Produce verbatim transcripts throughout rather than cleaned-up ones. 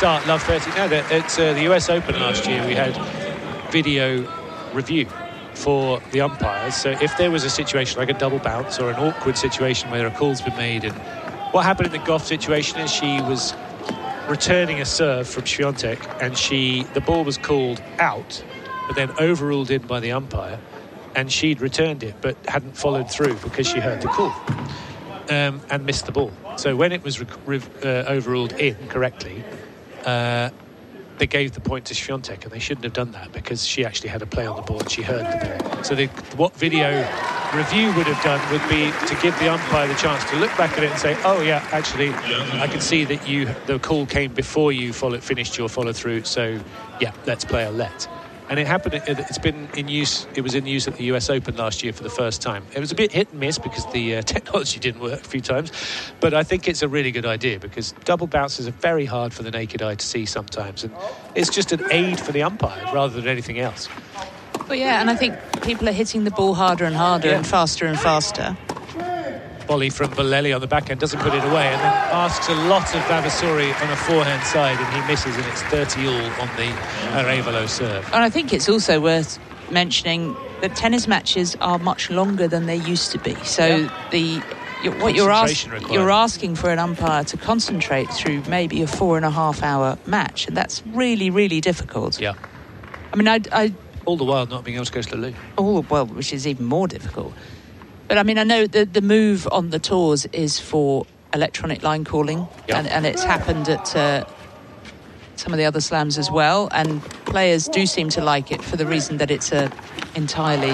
start Love thirty. No, it's uh, the U S Open last year. We had video review for the umpires. So if there was a situation like a double bounce or an awkward situation where a call's been made, and what happened in the Goff situation is she was returning a serve from Świątek, and she the ball was called out, but then overruled in by the umpire, and she'd returned it but hadn't followed through because she heard the call um, and missed the ball. So when it was re- re- uh, overruled in correctly, uh, they gave the point to Świątek, and they shouldn't have done that because she actually had a play on the ball and she heard the ball. So they, what video review would have done would be to give the umpire the chance to look back at it and say, oh yeah, actually I can see that you the call came before you followed, finished your follow through, so yeah, let's play a let. And it happened, it's been in use, it was in use at the U S Open last year for the first time. It was a bit hit and miss because the uh, technology didn't work a few times, but I think it's a really good idea because double bounces are very hard for the naked eye to see sometimes, and it's just an aid for the umpire rather than anything else. Well, yeah, and I think people are hitting the ball harder and harder yeah. and faster and faster. Volley from Bolelli on the backhand, doesn't put it away, and then asks a lot of Vavasori on a forehand side, and he misses, and it's thirty all on the Arevalo serve. And I think it's also worth mentioning that tennis matches are much longer than they used to be. So yeah. the you're, what you're, ask, you're asking for an umpire to concentrate through maybe a four and a half hour match, and that's really, really difficult. Yeah. I mean, I... I all the while not being able to go to the loo. All well, which is even more difficult. But I mean, I know the, the move on the tours is for electronic line calling, yep. and, and it's happened at uh, some of the other slams as well. And players do seem to like it for the reason that it's a entirely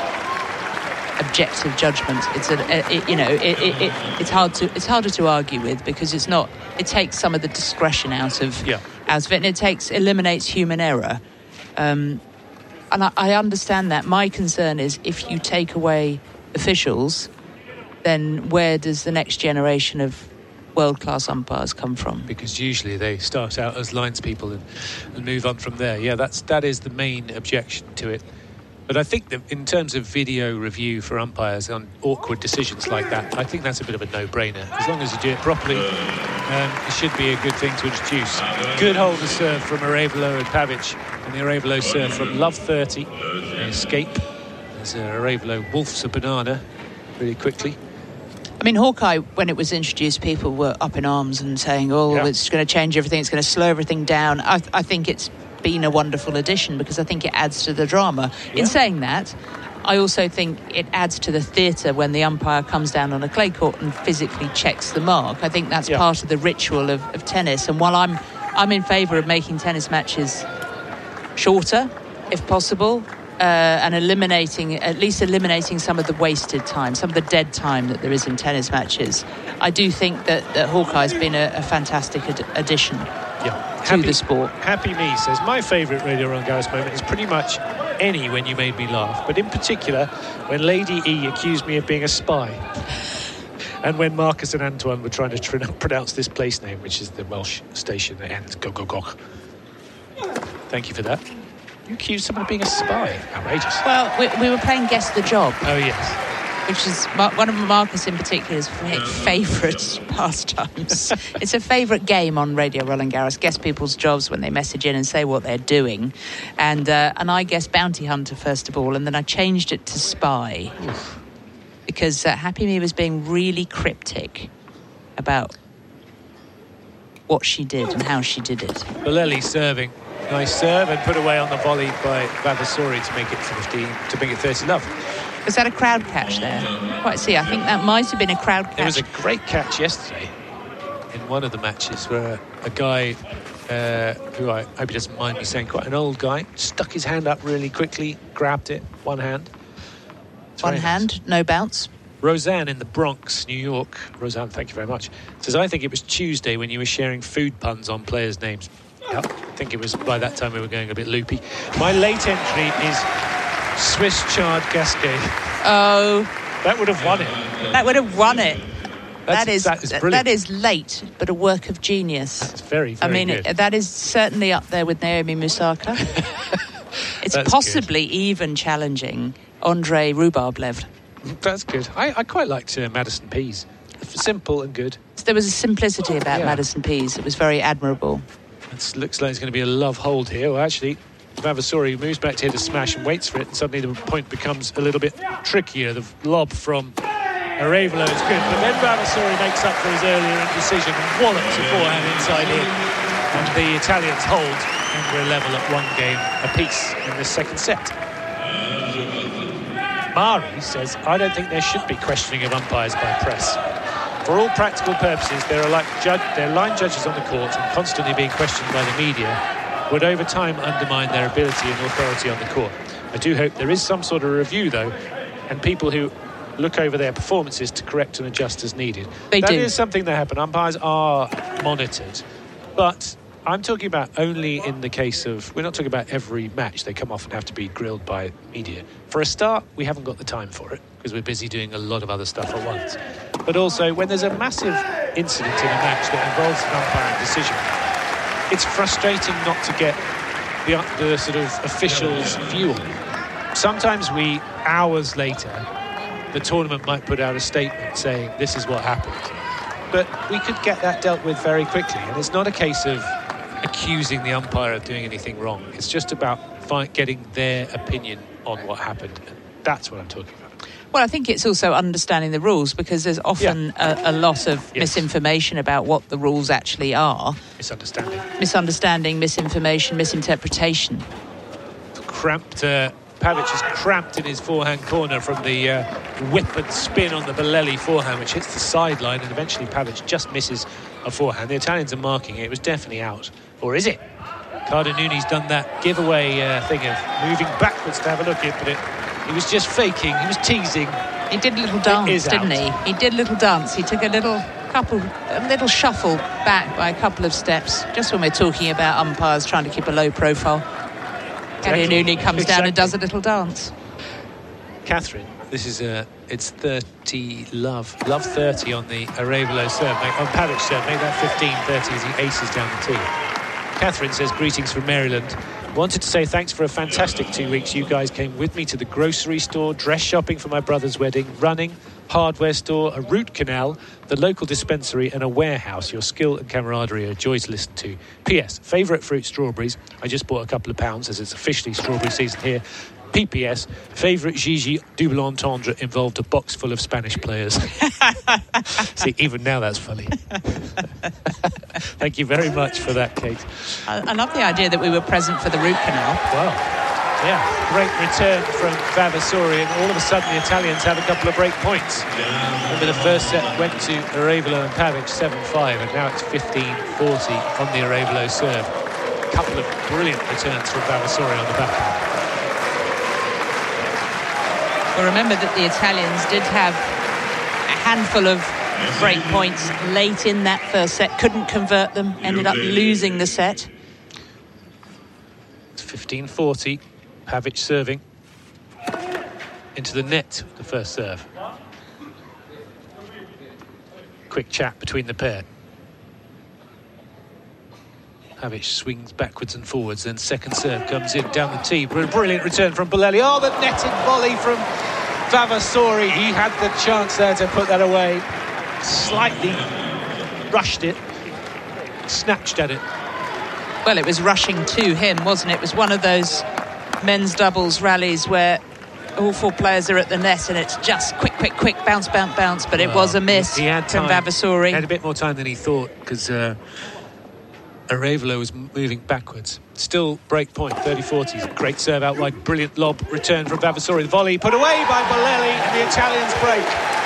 objective judgment. It's a, a it, you know, it, it, it, it's hard to it's harder to argue with because it's not. It takes some of the discretion out of yeah. out of it, and it takes eliminates human error. Um, and I, I understand that. My concern is if you take away officials, then where does the next generation of world-class umpires come from? Because usually they start out as linespeople and, and move on from there. Yeah, that's that is the main objection to it. But I think that in terms of video review for umpires on awkward decisions like that, I think that's a bit of a no-brainer. As long as you do it properly, um, it should be a good thing to introduce. Good hold of serve from Arevalo and Pavic, and the Arevalo serve from Love thirty. Escape. As uh, Arevalo wolfs a banana really quickly. I mean, Hawkeye, when it was introduced, people were up in arms and saying, oh, yeah. it's going to change everything, it's going to slow everything down. I, I think it's been a wonderful addition because I think it adds to the drama. Yeah. In saying that, I also think it adds to the theatre when the umpire comes down on a clay court and physically checks the mark. I think that's yeah. part of the ritual of, of tennis. And while I'm I'm in favour of making tennis matches shorter, if possible, Uh, and eliminating, at least eliminating some of the wasted time, some of the dead time that there is in tennis matches, I do think that, that Hawkeye's been a, a fantastic ad- addition yeah. to happy, the sport. Happy Me says, my favourite Radio Roland Garros moment is pretty much any When You Made Me Laugh, but in particular when Lady E accused me of being a spy. And when Marcus and Antoine were trying to tr- pronounce this place name, which is the Welsh station that ends Gogogog. Thank you for that. You accused someone of being a spy. Outrageous. Well, we, we were playing Guess the Job. Oh, yes. Which is one of Marcus in particular's favourite pastimes. It's a favourite game on Radio Roland Garros. Guess people's jobs when they message in and say what they're doing. And uh, and I guessed Bounty Hunter first of all, and then I changed it to Spy. Oof. Because uh, Happy Me was being really cryptic about what she did and how she did it. Bolelli serving. Nice serve and put away on the volley by Vavasori to make it fifteen, to make it thirty love. Was that a crowd catch there? Quite see, I think that might have been a crowd catch. There was a great catch yesterday in one of the matches where a guy, uh, who I hope he doesn't mind me saying, quite an old guy, stuck his hand up really quickly, grabbed it, one hand. It's one hand, nice. No bounce. Roseanne in the Bronx, New York. Roseanne, thank you very much. Says, I think it was Tuesday when you were sharing food puns on players' names. Yep. I think it was by that time we were going a bit loopy. My late entry is Swiss Chard Gasquet. Oh. That would have won it. That would have won it. That's, that is, that is brilliant. That is late, but a work of genius. That's very, very I mean, good. It, that is certainly up there with Naomi Musaka. It's That's possibly good. even challenging Andrei Rublev. That's good. I, I quite liked uh, Madison Pease. Simple and good. There was a simplicity about yeah. Madison Pease. It was very admirable. It looks like it's going to be a love hold here. Well, actually, Vavasori moves back to hit a smash and waits for it, and suddenly the point becomes a little bit trickier. The lob from Arevalo is good, but then Vavasori makes up for his earlier indecision and wallops a forehand inside in. And the Italians hold, and we're level at one game apiece in this second set. Mari says, I don't think there should be questioning of umpires by press. For all practical purposes, there are like judge, there are line judges on the court, and constantly being questioned by the media would over time undermine their ability and authority on the court. I do hope there is some sort of review, though, and people who look over their performances to correct and adjust as needed. They that do. is something that happens. Umpires are monitored, but I'm talking about only in the case of, we're not talking about every match they come off and have to be grilled by media. For a start, we haven't got the time for it because we're busy doing a lot of other stuff at once. But also, when there's a massive incident in a match that involves an umpiring decision, it's frustrating not to get the, the sort of officials' view on it. Sometimes we, hours later, the tournament might put out a statement saying this is what happened. But we could get that dealt with very quickly, and it's not a case of accusing the umpire of doing anything wrong. It's just about find, getting their opinion on what happened. And that's what I'm talking about. Well, I think it's also understanding the rules, because there's often yeah. a, a lot of yes. misinformation about what the rules actually are. Misunderstanding. Misunderstanding, misinformation, misinterpretation. Cramped, uh, Pavic is cramped in his forehand corner from the uh, whip and spin on the Bolelli forehand, which hits the sideline, and eventually Pavic just misses a forehand. The Italians are marking it. It was definitely out. Or is it? Cardinuni's done that giveaway uh, thing of moving backwards to have a look at, but it, he was just faking. He was teasing. He did a little dance, didn't out. he? He did a little dance. He took a little couple, a little shuffle back by a couple of steps. Just when we're talking about umpires trying to keep a low profile, Cardinuni comes exactly. down and does a little dance. Catherine, this is a, it's thirty love, love thirty on the Arevalo serve, make, on Pavic serve, make that fifteen thirty as he aces down the tee. Catherine says, greetings from Maryland. Wanted to say thanks for a fantastic two weeks. You guys came with me to the grocery store, dress shopping for my brother's wedding, running, hardware store, a root canal, the local dispensary and a warehouse. Your skill and camaraderie are a joy to listen to. P S. Favourite fruit, strawberries. I just bought a couple of pounds as it's officially strawberry season here. P P S. Favourite Gigi double entendre involved a box full of Spanish players. See, even now that's funny. Thank you very much for that, Kate. I, I love the idea that we were present for the root canal. Wow. Yeah, great return from Vavasori, and all of a sudden the Italians have a couple of break points. Remember, the first set went to Arevalo and Pavic seven five, and now it's fifteen forty on the Arevalo serve. A couple of brilliant returns from Vavasori on the backhand. Well, remember that the Italians did have a handful of break points late in that first set, couldn't convert them, ended up losing the set. It's fifteen forty. Pavic serving into the net, the first serve. Quick chat between the pair. Pavic swings backwards and forwards, then second serve comes in down the tee. Brilliant return from Bolelli. Oh, the netted volley from Vavasori. He had the chance there to put that away. Slightly rushed it, snatched at it. Well, it was rushing to him, wasn't it? It was one of those men's doubles rallies where all four players are at the net and it's just quick, quick, quick, bounce, bounce, bounce. But well, it was a miss he had from time. Vavasori. He had a bit more time than he thought because uh, Arevalo was moving backwards. Still break point, thirty forty. Great serve out wide, brilliant lob return from Vavasori. The volley put away by Bolelli and the Italians break.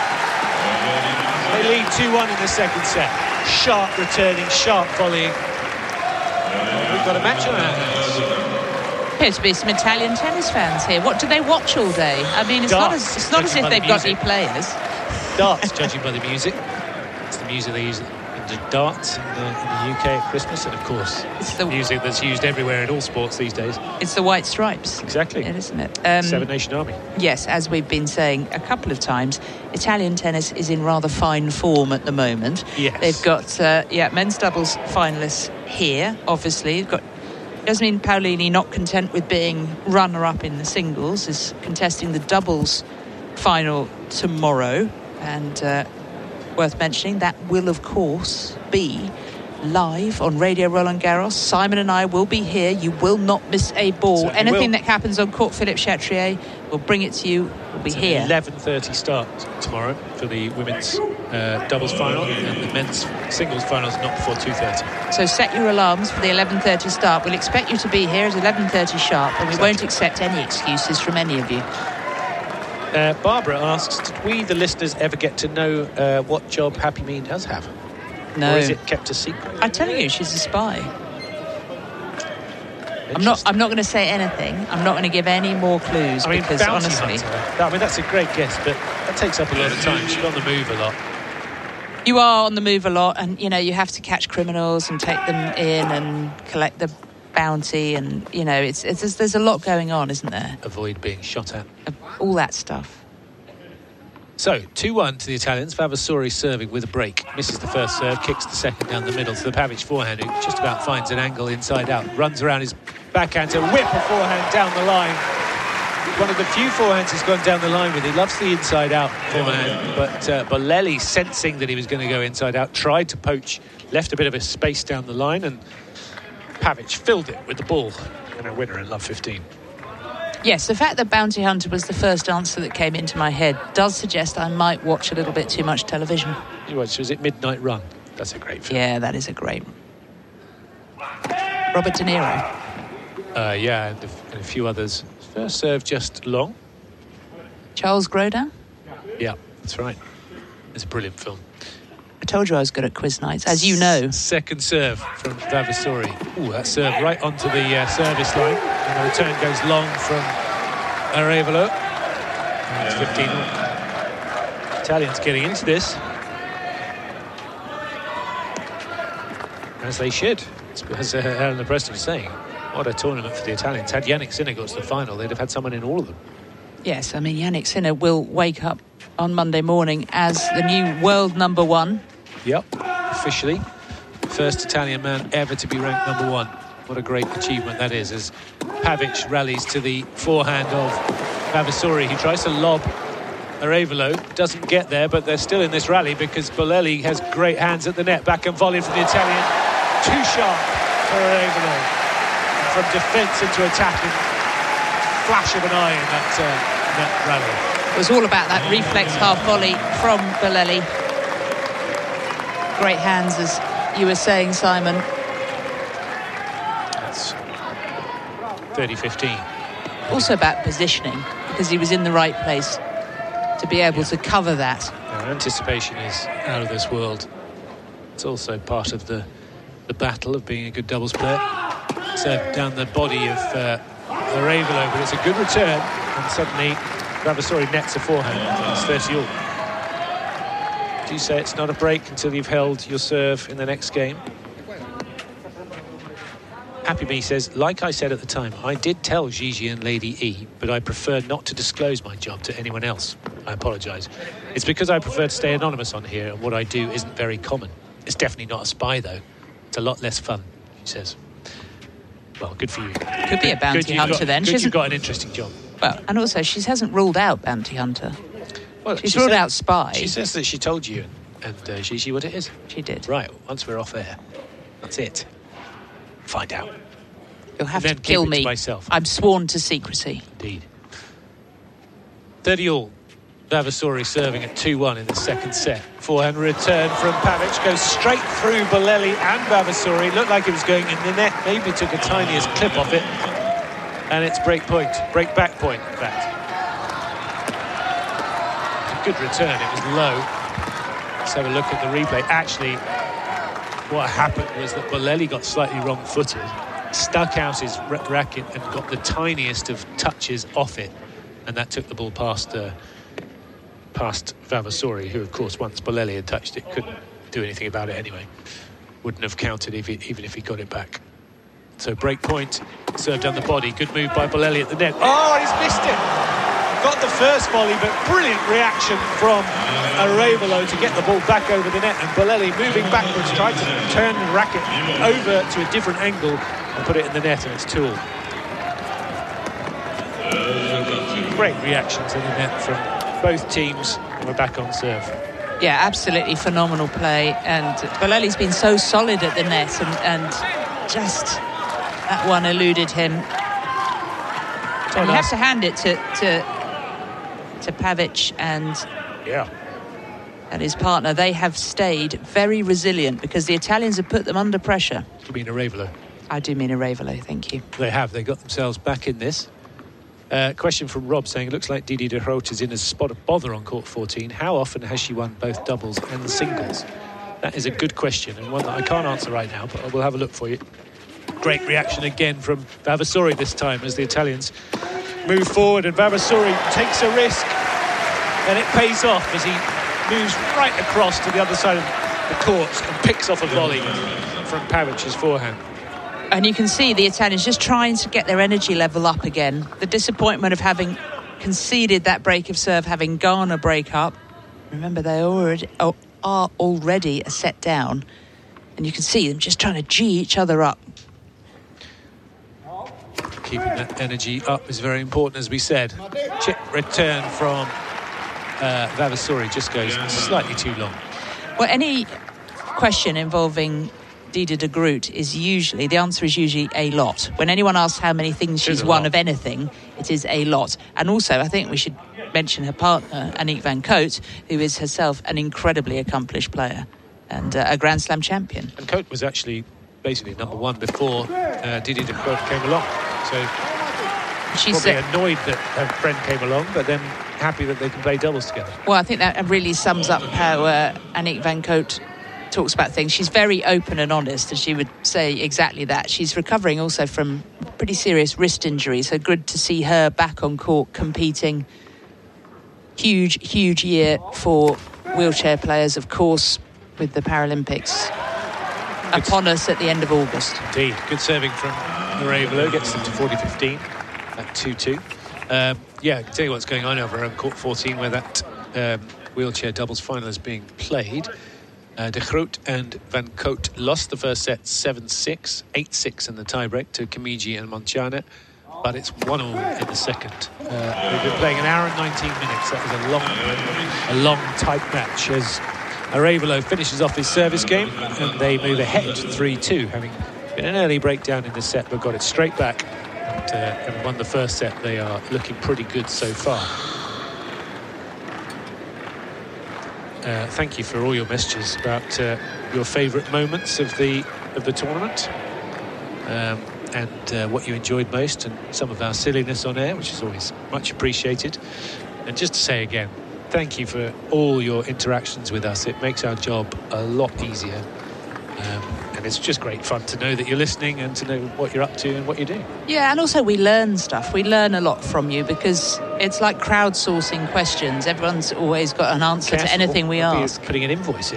They lead two one in the second set. Sharp returning, sharp volleying. We've got a match on our hands. Appears to be some Italian tennis fans here. What do they watch all day? I mean, it's Darts, not as, it's not as if they've got any players. Darts, judging by the music. It's the music they use in the darts in the, in the U K at Christmas, and of course, it's the music that's used everywhere in all sports these days. It's the White Stripes. Exactly. It, isn't it? Um, Seven Nation Army. Yes, as we've been saying a couple of times, Italian tennis is in rather fine form at the moment. Yes. They've got, uh, yeah, men's doubles finalists here, obviously. They've got Jasmine Paolini, not content with being runner-up in the singles, is contesting the doubles final tomorrow. And uh, worth mentioning, that will, of course, be live on Radio Roland Garros. Simon and I will be here. You will not miss a ball. Certainly Anything will. that happens on Court Philippe Chatrier, we'll bring it to you. We'll be it's here. An eleven thirty start tomorrow for the women's uh, doubles final, and the men's singles final is not before two thirty. So set your alarms for the eleven thirty start. We'll expect you to be here at eleven thirty sharp, and we Exactly. won't accept any excuses from any of you. Uh, Barbara asks, did we, the listeners, ever get to know uh, what job Happy Me does have? No. Or is it kept a secret? I'm telling you, she's a spy. I'm not. I'm not going to say anything. I'm not going to give any more clues. I mean, because bounty honestly, hunter. I mean, that's a great guess, but that takes up a lot of time. She's on the move a lot. you are on the move a lot, and you know you have to catch criminals and take them in and collect the bounty, and you know it's, it's there's, there's a lot going on, isn't there? Avoid being shot at. All that stuff. So, two one to the Italians. Vavasori serving with a break. Misses the first serve, kicks the second down the middle to the Pavic forehand, who just about finds an angle inside out. Runs around his backhand to whip a forehand down the line. One of the few forehands he's gone down the line with. He loves the inside out forehand, but uh, Bolelli, sensing that he was going to go inside out, tried to poach, left a bit of a space down the line, and Pavic filled it with the ball. And a winner in love fifteen. Yes, the fact that Bounty Hunter was the first answer that came into my head does suggest I might watch a little bit too much television. You watched, was it Midnight Run? That's a great film. Yeah, that is a great one. Robert De Niro. Uh, yeah, and a, and a few others. First serve just long. Charles Grodin. Yeah, that's right. It's a brilliant film. I told you I was good at quiz nights, as you know. Second serve from Vavasori. Ooh, that serve right onto the uh, service line. And the return goes long from Arevalo. And it's fifteen. Italians getting into this. As they should. As uh, Helena Preston was saying. What a tournament for the Italians. Had Yannick Sinner got to the final, they'd have had someone in all of them. Yes, I mean, Yannick Sinner will wake up on Monday morning as the new world number one. Yep, officially. First Italian man ever to be ranked number one. What a great achievement that is, as Pavic rallies to the forehand of Vavasori. He tries to lob Arevalo, doesn't get there, but they're still in this rally because Bolelli has great hands at the net. Back and volley from the Italian. Too sharp for Arevalo. From defence into attacking, flash of an eye in that, uh, in that rally. It was all about that reflex half volley from Bolelli. Great hands, as you were saying, Simon. That's thirty fifteen. Also about positioning, because he was in the right place to be able yeah. to cover that. Yeah, anticipation is out of this world. It's also part of the, the battle of being a good doubles player. Served down the body of uh, Arevalo, but it's a good return, and suddenly Vavasori nets a forehand. It's thirty all. Do you say it's not a break until you've held your serve in the next game? Happy Me says, like I said at the time, I did tell Gigi and Lady E, but I prefer not to disclose my job to anyone else. I apologise. It's because I prefer to stay anonymous on here, and what I do isn't very common. It's definitely not a spy, though. It's a lot less fun, she says. Well, good for you. Could be a bounty hunter got, then. Good She you've got an interesting job. Well, and also she hasn't ruled out bounty hunter. Well, She's she ruled said, out spy. She says that she told you and uh, Gigi what it is. She did. Right, once we're off air, that's it. Find out. You'll have and to kill keep it me. To myself. I'm sworn to secrecy. Indeed. thirty all. Vavasori serving at two one in the second set. Forehand return from Pavic goes straight through Bolelli and Vavasori. Looked like it was going in the net. Maybe took a tiniest clip off it. And it's break point, break back point, in fact. Good return, it was low. Let's have a look at the replay. Actually, what happened was that Bolelli got slightly wrong-footed, stuck out his racket and got the tiniest of touches off it, and that took the ball past uh, past Vavasori, who, of course, once Bolelli had touched it, couldn't do anything about it anyway. Wouldn't have counted if he, even if he got it back. So break point, served down the body. Good move by Bolelli at the net. Oh, he's missed it! Got the first volley, but brilliant reaction from Arevalo to get the ball back over the net, and Bolelli moving backwards, tried to turn the racket over to a different angle and put it in the net, and it's two all. Great reactions in the net from both teams, and we're back on serve. Yeah, absolutely phenomenal play. And Bolelli's been so solid at the net, and, and just that one eluded him. Oh, and you nice. have to hand it to to, to Pavic and Yeah. and his partner. They have stayed very resilient because the Italians have put them under pressure. You mean Arevalo? I do mean Arevalo, thank you. They have. They got themselves back in this. Uh, question from Rob saying, it looks like Didi de Groot is in a spot of bother on court fourteen. How often has she won both doubles and singles? That is a good question, and one that I can't answer right now, but I will have a look for you. Great reaction again from Vavasori this time as the Italians move forward, and Vavasori takes a risk, and it pays off as he moves right across to the other side of the court and picks off a volley from Pavic's forehand. And you can see the Italians just trying to get their energy level up again. The disappointment of having conceded that break of serve, having gone a break up. Remember, they already are already a set down. And you can see them just trying to G each other up. Keeping that energy up is very important, as we said. Chip return from uh, Vavasori just goes slightly too long. Well, any question involving Didi de Groot is usually, the answer is usually a lot. When anyone asks how many things she's won of anything, it is a lot. And also, I think we should mention her partner, Aniek van Cote, who is herself an incredibly accomplished player and uh, a Grand Slam champion. And Cote was actually basically number one before uh, Didi de Groot came along. So she's probably uh, annoyed that her friend came along, but then happy that they can play doubles together. Well, I think that really sums up how uh, Aniek van Cote talks about things. She's very open and honest, and she would say exactly that. She's recovering also from pretty serious wrist injury, so good to see her back on court competing. Huge, huge year for wheelchair players, of course, with the Paralympics good upon us at the end of August. Indeed. Good serving from Arevalo, gets them to forty fifteen at two two. Um, yeah, I can tell you what's going on over on court fourteen, where that um, wheelchair doubles final is being played. Uh, de Groot and Van Cote lost the first set seven six, eight six in the tiebreak to Kimiji and Montjana, but it's one all in the second. Uh, they've been playing an hour and nineteen minutes. That was a long, a long, tight match as Arevalo finishes off his service game and they move ahead three two, having been an early breakdown in the set, but got it straight back and, uh, and won the first set. They are looking pretty good so far. Uh, thank you for all your messages about uh, your favourite moments of the of the tournament, um, and uh, what you enjoyed most, and some of our silliness on air, which is always much appreciated. And just to say again, thank you for all your interactions with us. It makes our job a lot easier, um, and it's just great fun to know that you're listening and to know what you're up to and what you do. Yeah, and also we learn stuff. We learn a lot from you because it's like crowdsourcing questions. Everyone's always got an answer Careful. to anything we we'll ask. Putting an invoice in.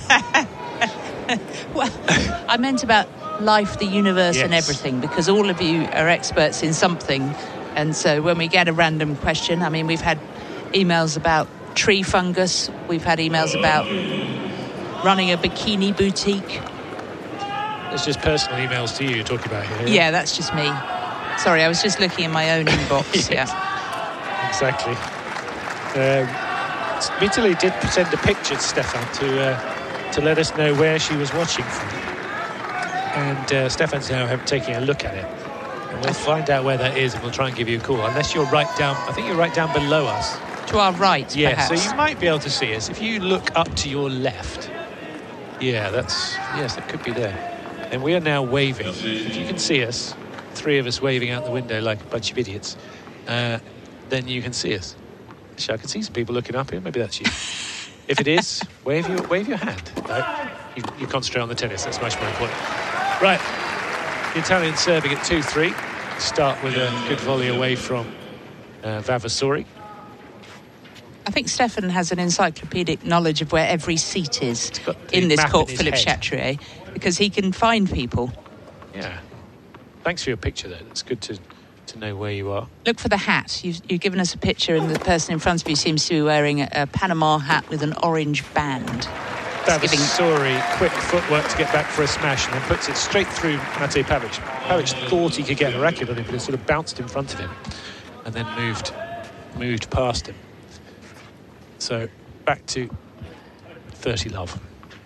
Well, I meant about life, the universe, yes. and everything, because all of you are experts in something. And so when we get a random question, I mean, we've had emails about tree fungus. We've had emails about running a bikini boutique. It's just personal emails to you you're talking about here. Yeah, that's just me. Sorry, I was just looking in my own inbox. Yes. Yeah, exactly. Um, Vitaly did send a picture to Stefan to uh, to let us know where she was watching from, and uh, Stefan's now taking a look at it, and we'll find out where that is, and we'll try and give you a call. Unless you're right down, I think you're right down below us. To our right, yeah. perhaps. So you might be able to see us if you look up to your left. Yeah, that's yes, that could be there. And we are now waving. If you can see us, three of us waving out the window like a bunch of idiots, uh, then you can see us. Actually, I can see some people looking up here. Maybe that's you. If it is, wave your wave your hand. No, you, you concentrate on the tennis. That's much more important. Right, the Italians serving at two three. Start with a good volley away from uh, Vavasori. I think Stefan has an encyclopedic knowledge of where every seat is in this map court, in his Philippe head. Chatrier, because he can find people. Yeah. Thanks for your picture, though. It's good to, to know where you are. Look for the hat. You've, you've given us a picture, and the person in front of you seems to be wearing a, a Panama hat with an orange band. Vavasori, quick footwork to get back for a smash, and then puts it straight through Matej Pavic. Pavic thought he could get a racket on him, but it sort of bounced in front of him and then moved moved past him. So back to thirty love.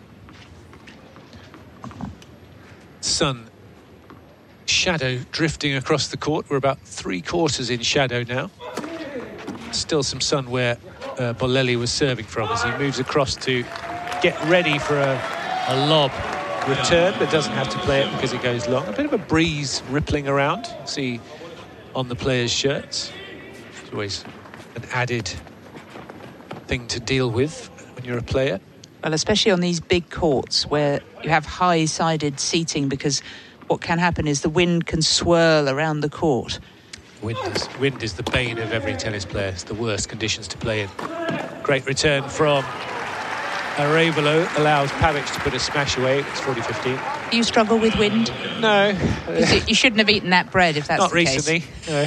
Sun, shadow drifting across the court. We're about three quarters in shadow now. Still some sun where uh, Bolelli was serving from as he moves across to get ready for a, a lob return, but doesn't have to play it because it goes long. A bit of a breeze rippling around. See on the players' shirts. It's always an added thing to deal with when you're a player. Well, especially on these big courts where you have high-sided seating, because what can happen is the wind can swirl around the court. Wind is, wind is the bane of every tennis player. It's the worst conditions to play in. Great return from Arevalo, allows Pavic to put a smash away. It's forty fifteen. Do you struggle with wind? No. you, you shouldn't have eaten that bread if that's not the recently, case. No.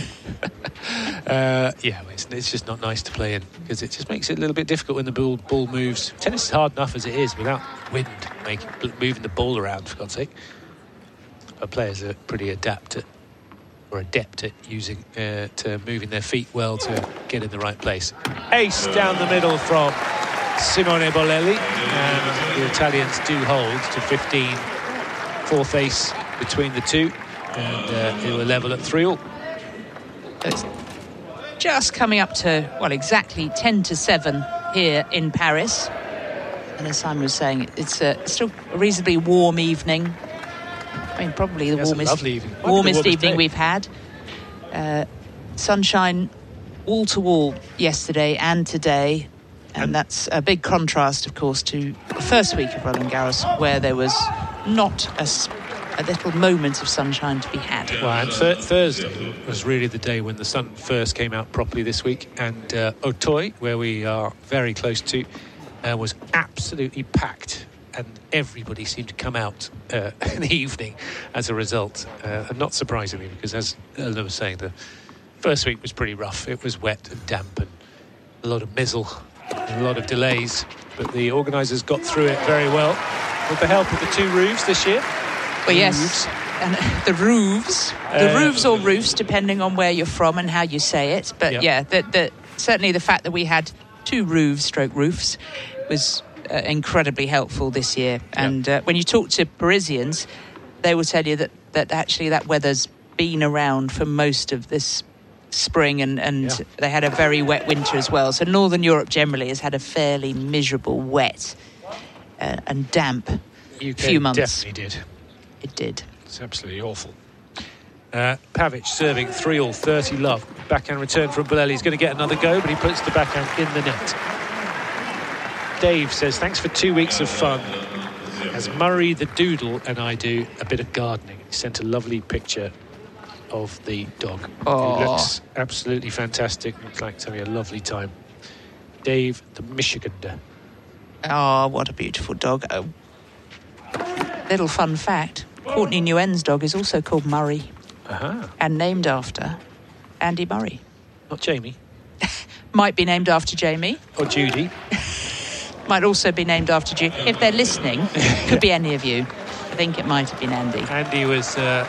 uh, yeah, it's, it's just not nice to play in because it just makes it a little bit difficult when the ball, ball moves. Tennis is hard enough as it is without wind making, moving the ball around, for God's sake. But players are pretty adept at, or adept at using, uh, to moving their feet well to get in the right place. Ace down the middle from Simone Bolelli, and the Italians do hold to fifteen. Fourth ace between the two, and uh, they were level at three all. It's just coming up to, well, exactly ten to seven here in Paris. And as Simon was saying, it's a, still a reasonably warm evening. I mean, probably the That's warmest, a lovely evening. warmest, warmest evening day. we've had. Uh, sunshine wall to wall yesterday and today. And that's a big contrast, of course, to the first week of Roland Garros, where there was not a, a little moment of sunshine to be had. Well, and th- Thursday was really the day when the sun first came out properly this week. And uh, Auteuil, where we are very close to, uh, was absolutely packed. And everybody seemed to come out uh, in the evening as a result. Uh, and not surprisingly, because as Eleanor was saying, the first week was pretty rough. It was wet and damp and a lot of mizzle. A lot of delays, but the organisers got through it very well with the help of the two roofs this year. Well, yes, and the roofs, the uh, roofs or roofs, depending on where you're from and how you say it. But yep. yeah, the, the, certainly the fact that we had two roofs, stroke roofs, was uh, incredibly helpful this year. And yep. uh, when you talk to Parisians, they will tell you that, that actually that weather's been around for most of this spring, and, and yeah. they had a very wet winter as well. So Northern Europe generally has had a fairly miserable, wet uh, and damp U K few months. Definitely did. It did. It's absolutely awful. Uh, Pavic serving three all, thirty love. Backhand return from Bolelli. He's going to get another go, but he puts the backhand in the net. Dave says, thanks for two weeks of fun. As Murray the Doodle and I do a bit of gardening. He sent a lovely picture of the dog. Oh. He looks absolutely fantastic. Looks like it's having a lovely time. Dave the Michigander. Oh, what a beautiful dog. Oh. Little fun fact, Courtney Nguyen's dog is also called Murray. Uh-huh. And named after Andy Murray. Not Jamie. Might be named after Jamie. Or Judy. Might also be named after Judy. If they're listening, could be any of you. I think it might have been Andy. Andy was uh,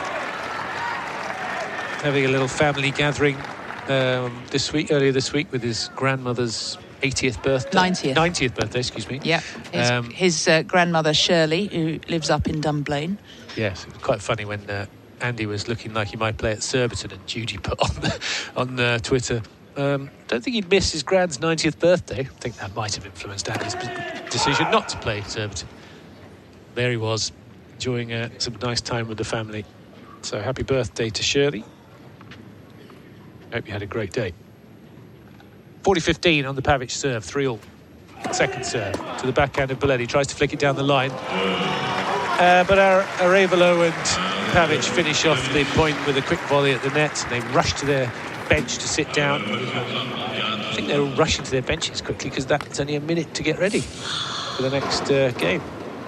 having a little family gathering um, this week, earlier this week, with his grandmother's eightieth birthday. ninetieth. ninetieth birthday, excuse me. Yeah. His, um, his uh, grandmother, Shirley, who lives up in Dunblane. Yes, it was quite funny when uh, Andy was looking like he might play at Surbiton, and Judy put on the, on uh, Twitter, um, don't think he'd miss his grand's ninetieth birthday. I think that might have influenced Andy's decision not to play Surbiton. There he was, enjoying uh, some nice time with the family. So happy birthday to Shirley. Hope you had a great day. forty fifteen on the Pavic serve, three all. Second serve to the backhand of Bolelli. Tries to flick it down the line. Uh, but our Arevalo and Pavic finish off the point with a quick volley at the net. And they rush to their bench to sit down. I think they're rushing to their benches quickly because that's only a minute to get ready for the next uh, game.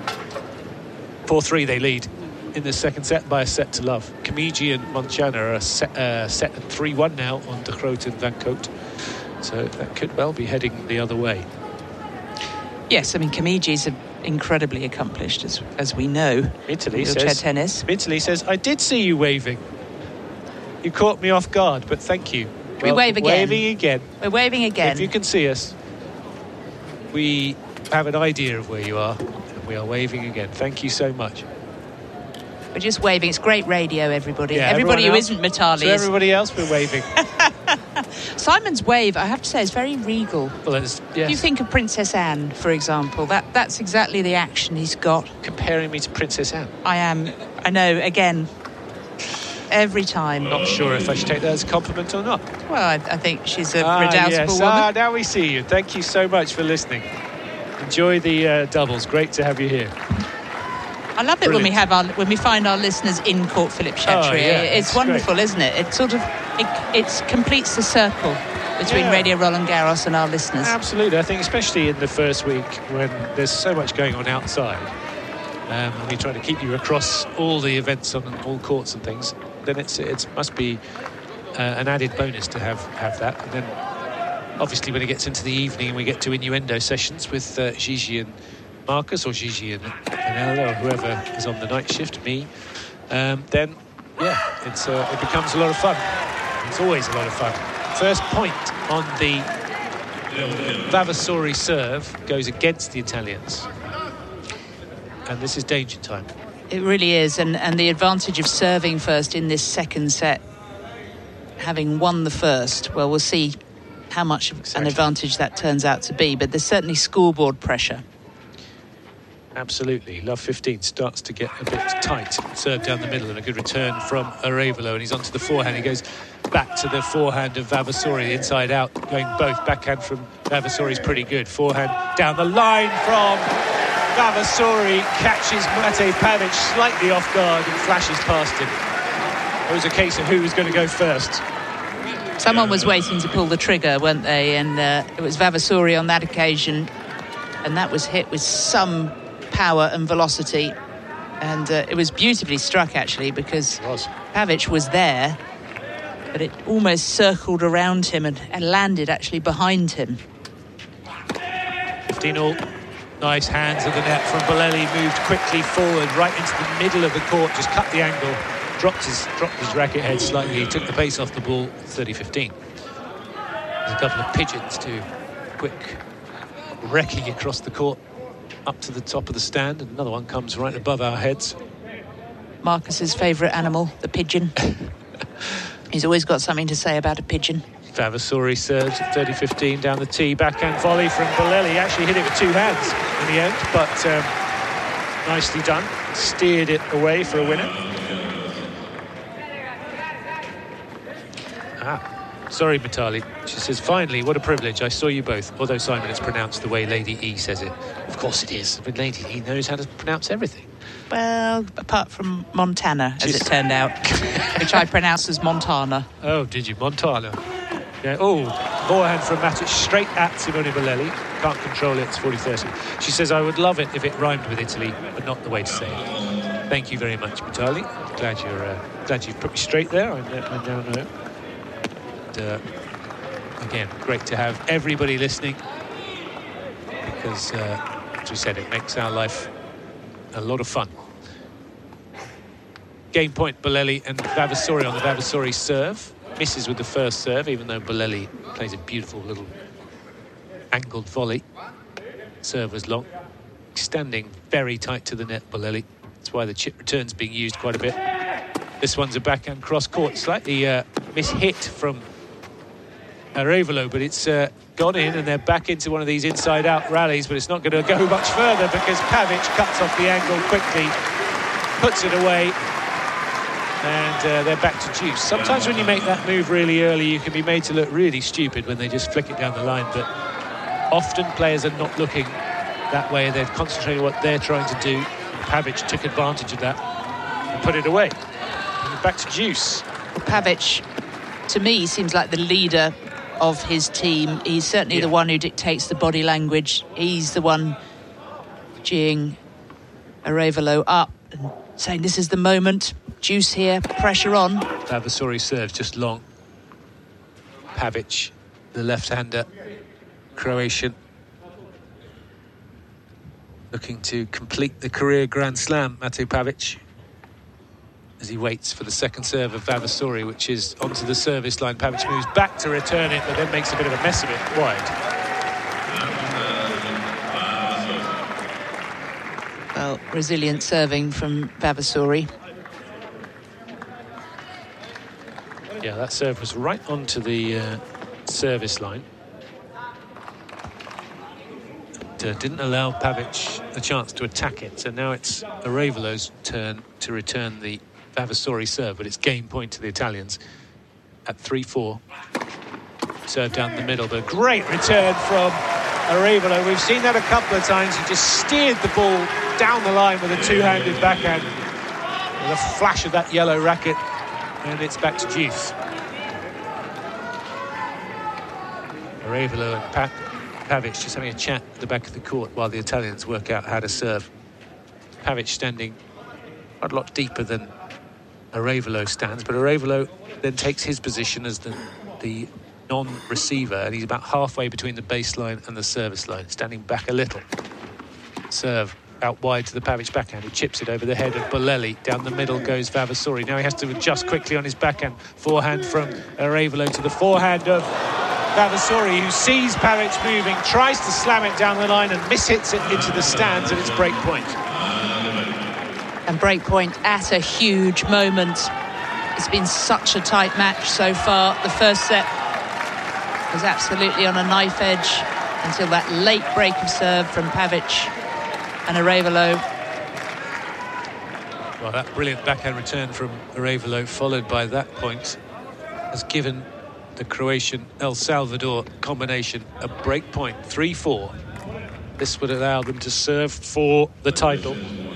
four three they lead in the second set by a set to love. Camigi and Montjana are set, uh, set at three one now on De Groot and Van Cote. So that could well be heading the other way. Yes, I mean, Camigi's incredibly accomplished, as as we know. Italy wheelchair says, tennis. Italy says, I did see you waving. You caught me off guard, but thank you. We well, wave again. Waving again. We're waving again. If you can see us. We have an idea of where you are. And we are waving again. Thank you so much. We're just waving. It's great radio, everybody. Yeah, everybody who else, isn't Mitali. So everybody else, we're waving. Simon's wave, I have to say, is very regal. Well, it's, yes. You think of Princess Anne, for example. That That's exactly the action he's got. Comparing me to Princess Anne. I am. I know, again, every time. Not sure if I should take that as a compliment or not. Well, I, I think she's a ah, redoubtable yes. woman. Ah, now we see you. Thank you so much for listening. Enjoy the uh, doubles. Great to have you here. I love it Brilliant. when we have our when we find our listeners in Court Philip Chatrier. Oh, yeah, it's wonderful, great. isn't it? It sort of it, it completes the circle between yeah. Radio Roland Garros and our listeners. Absolutely. I think especially in the first week when there's so much going on outside, um, and we try to keep you across all the events on all courts and things, then it's it must be uh, an added bonus to have have that. And then obviously when it gets into the evening and we get to innuendo sessions with uh, Gigi and Marcus, or Gigi and Ella, or whoever is on the night shift, me, um, then yeah, it's uh, it becomes a lot of fun. It's always a lot of fun. First point on the Vavasori serve goes against the Italians, and this is danger time. It really is, and and the advantage of serving first in this second set, having won the first, well, we'll see how much of exactly. an advantage that turns out to be, but there's certainly scoreboard pressure. Absolutely. Love fifteen starts to get a bit tight. Serve down the middle and a good return from Arevalo, and he's onto the forehand. He goes back to the forehand of Vavasori, inside out, going both. Backhand from Vavasori is pretty good. Forehand down the line from Vavasori, catches Mate Pavic slightly off guard and flashes past him. It was a case of who was going to go first. Someone was waiting to pull the trigger, weren't they? And uh, it was Vavasori on that occasion, and that was hit with some power and velocity, and uh, it was beautifully struck actually, because was. Pavic was there, but it almost circled around him and, and landed actually behind him. fifteen all. Nice hands at the net from Bolelli, moved quickly forward right into the middle of the court, just cut the angle, dropped his dropped his racket head slightly, took the pace off the ball. Thirty fifteen. There's a couple of pigeons too, quick wrecking across the court up to the top of the stand, and another one comes right above our heads. Marcus's favourite animal, the pigeon. He's always got something to say about a pigeon. Vavasori serves at thirty fifteen down the tee, backhand volley from Bolelli. Actually hit it with two hands in the end, but um, nicely done. Steered it away for a winner. Ah. Sorry, Mitali. She says, finally, what a privilege. I saw you both. Although, Simon, it's pronounced the way Lady E says it. Of course it is. But Lady E knows how to pronounce everything. Well, apart from Montana, as She's... it turned out, which I pronounced as Montana. Oh, did you? Montana. Yeah. Oh, forehand from Matic straight at Simone Bolelli. Can't control it. It's forty thirty. She says, I would love it if it rhymed with Italy, but not the way to say it. Thank you very much, Mitali. Glad you're uh, glad you've put me straight there. I, I now know. Uh, again, great to have everybody listening, because uh, as we said, it makes our life a lot of fun. Game point, Bolelli and Vavasori on the Vavasori serve. Misses with the first serve, even though Bolelli plays a beautiful little angled volley. Serve was long, standing very tight to the net, Bolelli. That's why the chip return's being used quite a bit. This one's a backhand cross court, slightly uh, mishit from Arevalo, but it's uh, gone in, and they're back into one of these inside-out rallies, but it's not going to go much further because Pavic cuts off the angle quickly, puts it away, and uh, they're back to deuce. Sometimes when you make that move really early, you can be made to look really stupid when they just flick it down the line, but often players are not looking that way. They're concentrating on what they're trying to do. Pavic took advantage of that and put it away. And back to deuce. Well, Pavic, to me, seems like the leader of his team. He's certainly yeah. the one who dictates the body language. He's the one geeing Arevalo up and saying, this is the moment, deuce here, pressure on. Vavasori serves just long. Pavic, the left-hander, Croatian, looking to complete the career Grand Slam, Mate Pavic, as he waits for the second serve of Vavasori, which is onto the service line. Pavic moves back to return it, but then makes a bit of a mess of it wide. Well, resilient serving from Vavasori. Yeah, that serve was right onto the uh, service line. It, uh, didn't allow Pavic a chance to attack it. So now it's Arevalo's turn to return the Vavasori serve, but it's game point to the Italians at three four. Serve down the middle, but great return from Arevalo. We've seen that a couple of times. He just steered the ball down the line with a two-handed backhand. With a flash of that yellow racket, and it's back to deuce. Arevalo and Pat Pavic just having a chat at the back of the court while the Italians work out how to serve. Pavic standing quite a lot deeper than Arevalo stands, but Arevalo then takes his position as the, the non-receiver, and he's about halfway between the baseline and the service line, standing back a little. Serve out wide to the Pavic backhand, who chips it over the head of Bolelli. Down the middle goes Vavasori. Now he has to adjust quickly on his backhand. Forehand from Arevalo to the forehand of Vavasori, who sees Pavic moving, tries to slam it down the line and mishits it into the stands, and it's break point. And break point at a huge moment. It's been such a tight match so far. The first set was absolutely on a knife edge until that late break of serve from Pavic and Arevalo. Well, that brilliant backhand return from Arevalo, followed by that point, has given the Croatian El Salvador combination a break point, three four. This would allow them to serve for the title.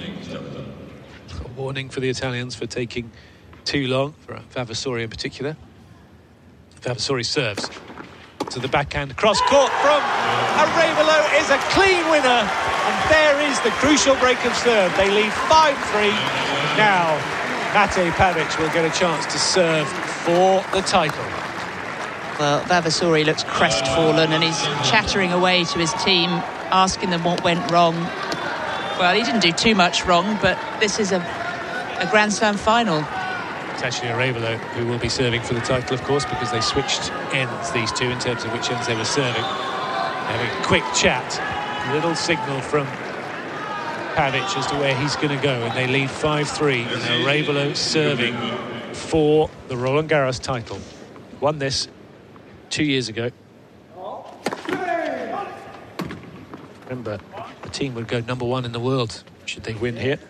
A warning for the Italians for taking too long, for Vavasori in particular. Vavasori serves to the backhand, cross court from Arevalo is a clean winner, and there is the crucial break of serve. They lead five three. Now Mate Pavic will get a chance to serve for the title. Well, Vavasori looks crestfallen, and he's chattering away to his team, asking them what went wrong. Well, he didn't do too much wrong, but this is a, a Grand Slam final. It's actually Arevalo who will be serving for the title, of course, because they switched ends, these two, in terms of which ends they were serving. Having a quick chat, a little signal from Pavic as to where he's going to go, and they lead five three. And Arevalo serving for the Roland Garros title. Won this two years ago. Remember, the team would go number one in the world should they win here.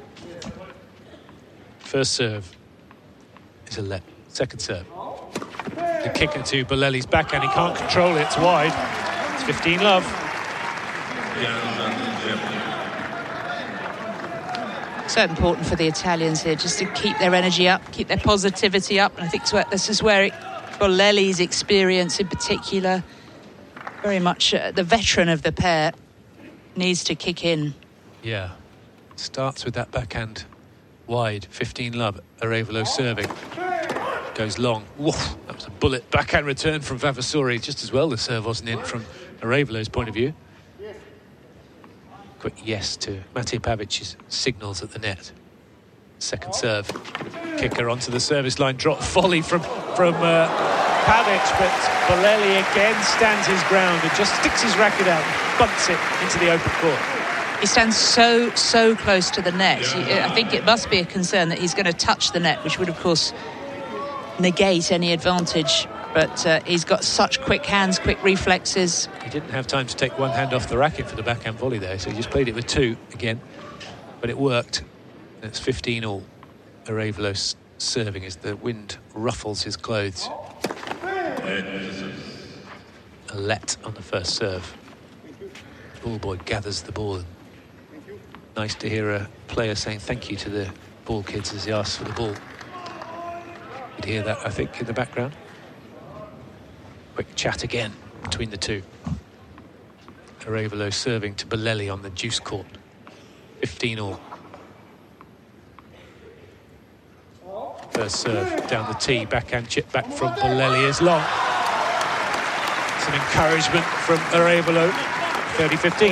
First serve is a let. Second serve. The kicker to Bolelli's backhand. He can't control it. It's wide. It's fifteen love. So important for the Italians here just to keep their energy up, keep their positivity up. And I think this is where it, Bolelli's experience in particular, very much uh, the veteran of the pair, needs to kick in. Yeah. Starts with that backhand wide, fifteen love. Arevalo serving. Goes long. Woof, that was a bullet backhand return from Vavasori. Just as well the serve wasn't in from Arevalo's point of view. Quick yes to Mate Pavic's signals at the net. Second serve. Kicker onto the service line. Drop volley from, from uh, Pavic, but Bolelli again stands his ground and just sticks his racket out and bunts it into the open court. He stands so, so close to the net. I think it must be a concern that he's going to touch the net, which would, of course, negate any advantage. But uh, he's got such quick hands, quick reflexes. He didn't have time to take one hand off the racket for the backhand volley there, so he just played it with two again. But it worked. And it's fifteen all. Arevalo serving as the wind ruffles his clothes. A let on the first serve. Ball boy gathers the ball. Nice to hear a player saying thank you to the ball kids as he asks for the ball. You'd hear that, I think, in the background. Quick chat again between the two. Arevalo serving to Bolelli on the deuce court. fifteen all. First serve down the tee, backhand chip back from Bolelli is long. Some encouragement from Arevalo. thirty fifteen.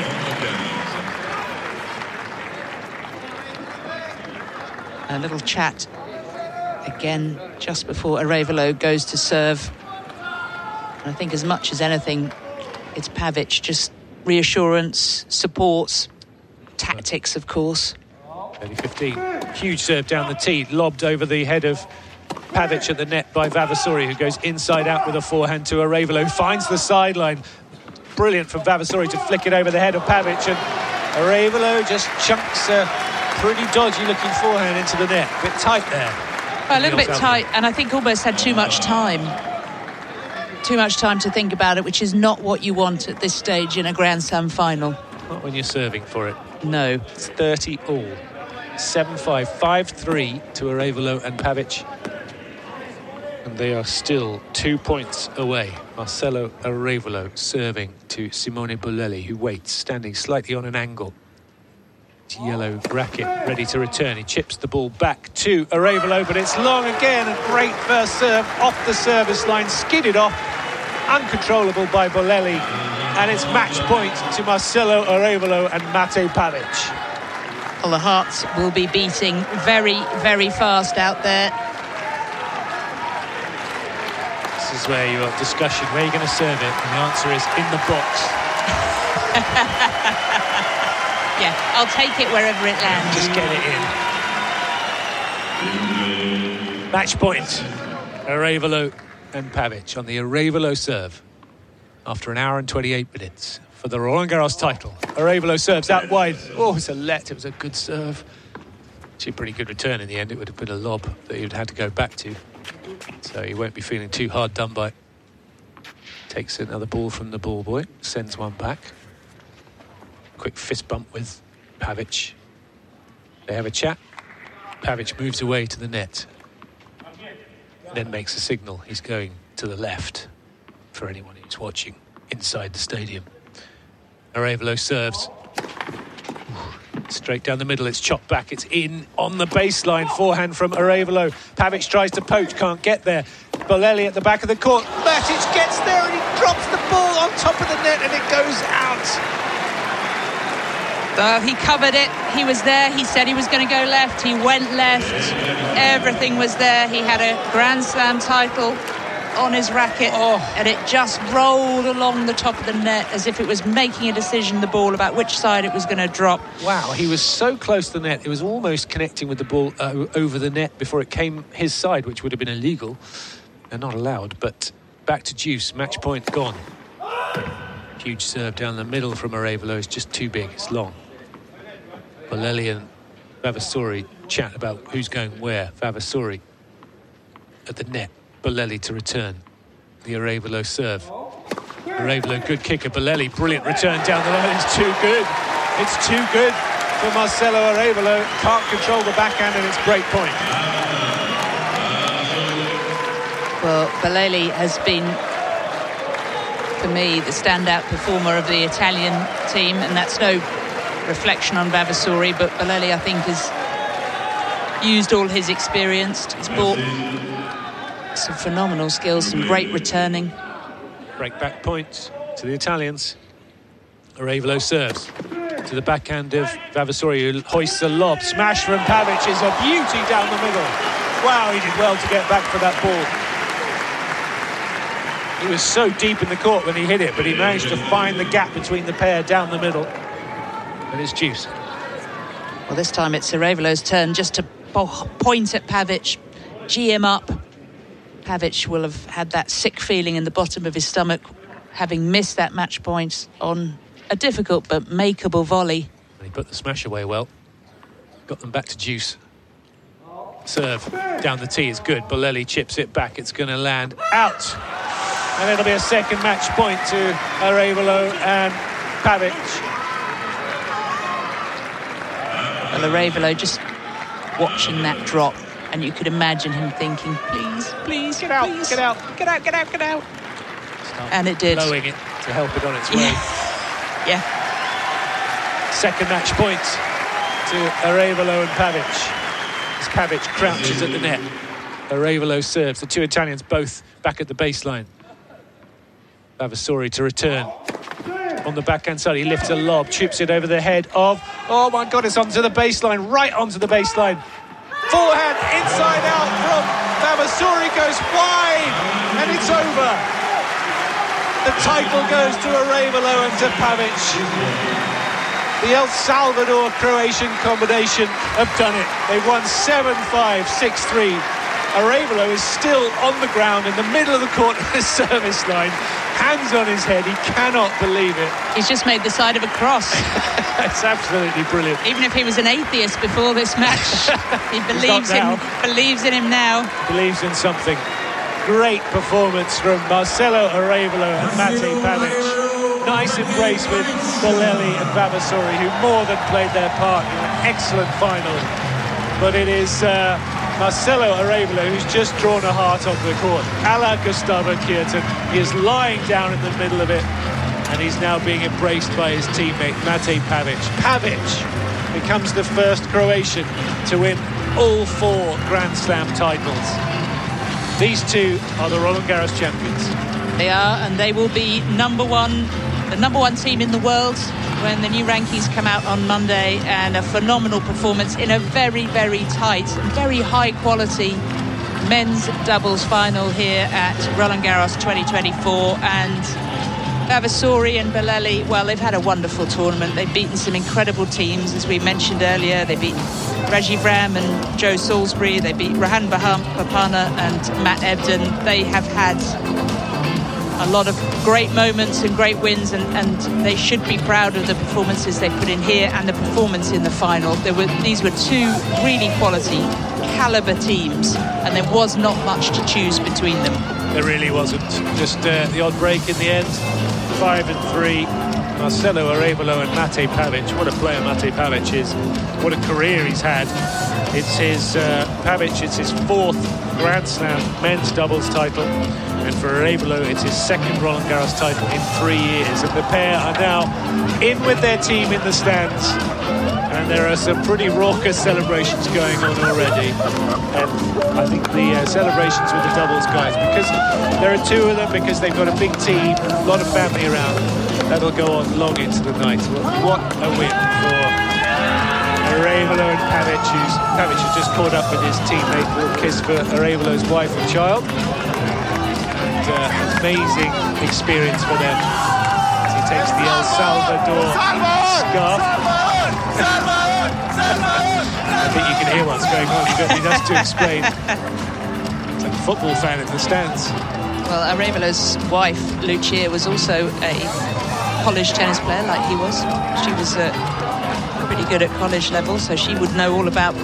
A little chat again just before Arevalo goes to serve. And I think as much as anything, it's Pavic, just reassurance, supports. Tactics, of course. thirty fifteen. Huge serve down the tee, lobbed over the head of Pavic at the net by Vavasori, who goes inside out with a forehand to Arevalo, who finds the sideline. Brilliant from Vavasori to flick it over the head of Pavic, and Arevalo just chunks a pretty dodgy looking forehand into the net. A bit tight there. Well, a little bit tight, and I think almost had too much time. Too much time to think about it, which is not what you want at this stage in a Grand Slam final. Not when you're serving for it. No. It's thirty all. seven five, five three to Arevalo and Pavic. And they are still two points away. Marcelo Arevalo serving to Simone Bolelli, who waits, standing slightly on an angle. His yellow racket ready to return. He chips the ball back to Arevalo, but it's long again. A great first serve off the service line, skidded off, uncontrollable by Bolelli. And it's match point to Marcelo Arevalo and Mate Pavic. Well, the hearts will be beating very, very fast out there. This is where you have discussion. Where are you going to serve it? And the answer is in the box. Yeah, I'll take it wherever it lands. Just get it in. Match point. Arevalo and Pavic on the Arevalo serve after an hour and twenty-eight minutes for the Roland Garros title. Arevalo serves out wide. Oh, it's a let. It was a good serve. Actually, a pretty good return in the end. It would have been a lob that he would have had to go back to. So he won't be feeling too hard done by. Takes another ball from the ball boy. Sends one back. Quick fist bump with Pavic. They have a chat. Pavic moves away to the net. Then makes a signal. He's going to the left for anyone who's watching inside the stadium. Arevalo serves. Straight down the middle, it's chopped back, it's in on the baseline. Forehand from Arevalo. Pavic tries to poach, can't get there. Bolelli at the back of the court. Matic gets there and he drops the ball on top of the net and it goes out. Uh, he covered it, he was there, he said he was going to go left, he went left, everything was there. He had a Grand Slam title on his racket, oh. and it just rolled along the top of the net as if it was making a decision, the ball, about which side it was going to drop. Wow, he was so close to the net, it was almost connecting with the ball uh, over the net before it came his side, which would have been illegal and not allowed. But back to deuce, match point gone. Huge serve down the middle from Arevalo is just too big, it's long. Bolelli and Vavasori chat about who's going where. Vavasori at the net. Bolelli to return. The Arevalo serve. Arevalo, good kicker. Bolelli, brilliant return down the line. It's too good. It's too good for Marcelo Arevalo. Can't control the backhand and it's break point. Well, Bolelli has been, for me, the standout performer of the Italian team, and that's no reflection on Vavasori, but Bolelli, I think, has used all his experience. He's brought some phenomenal skills, some great returning. Break back point to the Italians. Arevalo serves to the backhand of Vavasori, who hoists a lob. Smash from Pavic is a beauty down the middle. Wow, he did well to get back for that ball. He was so deep in the court when he hit it, but he managed to find the gap between the pair down the middle. And it's deuce. Well, this time it's Arevalo's turn just to point at Pavic, gee him up. Pavic will have had that sick feeling in the bottom of his stomach, having missed that match point on a difficult but makeable volley. And he put the smash away well. Got them back to deuce. Serve down the tee is good. Bolelli chips it back. It's going to land out. And it'll be a second match point to Arevalo and Pavic. Well, Arevalo just watching that drop, and you could imagine him thinking, please, please, get out, please. get out, get out, get out, get out. Start and it did. Blowing it to help it on its way. Yeah. Second match point to Arevalo and Pavic. As Pavic crouches at the net. Arevalo serves. The two Italians both back at the baseline. Vavasori to return. On the backhand side, he lifts a lob, chips it over the head of, oh my God, it's onto the baseline, right onto the baseline. Forehand, inside out from Vavasori, goes wide, and it's over. The title goes to Arevalo and to Pavic. The El Salvador-Croatian combination have done it. They've won seven five, six three. Arevalo is still on the ground in the middle of the court at the service line, hands on his head. He cannot believe it. He's just made the side of a cross. It's absolutely brilliant. Even if he was an atheist before this match, he believes in believes in him now. Believes in something. Great performance from Marcelo Arevalo and Mate Pavic. Nice embrace with Bolelli and Vavasori, who more than played their part in an excellent final. But it is uh, Marcelo Arevalo who's just drawn a heart onto the court. A la Gustavo Kuerten. He is lying down in the middle of it, and he's now being embraced by his teammate Mate Pavic. Pavic becomes the first Croatian to win all four Grand Slam titles. These two are the Roland Garros champions. They are, and they will be number one, the number one team in the world when the new rankings come out on Monday, and a phenomenal performance in a very, very tight and very high quality men's doubles final here at Roland Garros twenty twenty-four. And Vavasori and Bolelli, well, they've had a wonderful tournament. They've beaten some incredible teams, as we mentioned earlier. They beat Rajiv Ram and Joe Salisbury. They beat Rahan Bapana and Matt Ebden. They have had a lot of great moments and great wins, and, and they should be proud of the performances they put in here and the performance in the final. There were These were two really quality caliber teams, and there was not much to choose between them. There really wasn't. Just uh, the odd break in the end. Five and three. Marcelo Arevalo and Mate Pavic. What a player Mate Pavic is. What a career he's had. It's his uh, Pavic, it's his fourth Grand Slam men's doubles title, and for Arevalo it's his second Roland Garros title in three years. And the pair are now in with their team in the stands, and there are some pretty raucous celebrations going on already. And I think the uh, celebrations with the doubles guys, because there are two of them, because they've got a big team, a lot of family around, that'll go on long into the night. What a win for Arevalo and Pavic, who's Pavic has just caught up with his teammate. A little kiss for Arevalo's wife and child. And uh, amazing experience for them as he takes the El Salvador scarf. I think you can hear what's going on. He doesn't have to explain. It's like a football fan in the stands. Well, Arevalo's wife, Lucia, was also a college tennis player like he was. She was uh, pretty good at college level, so she would know all about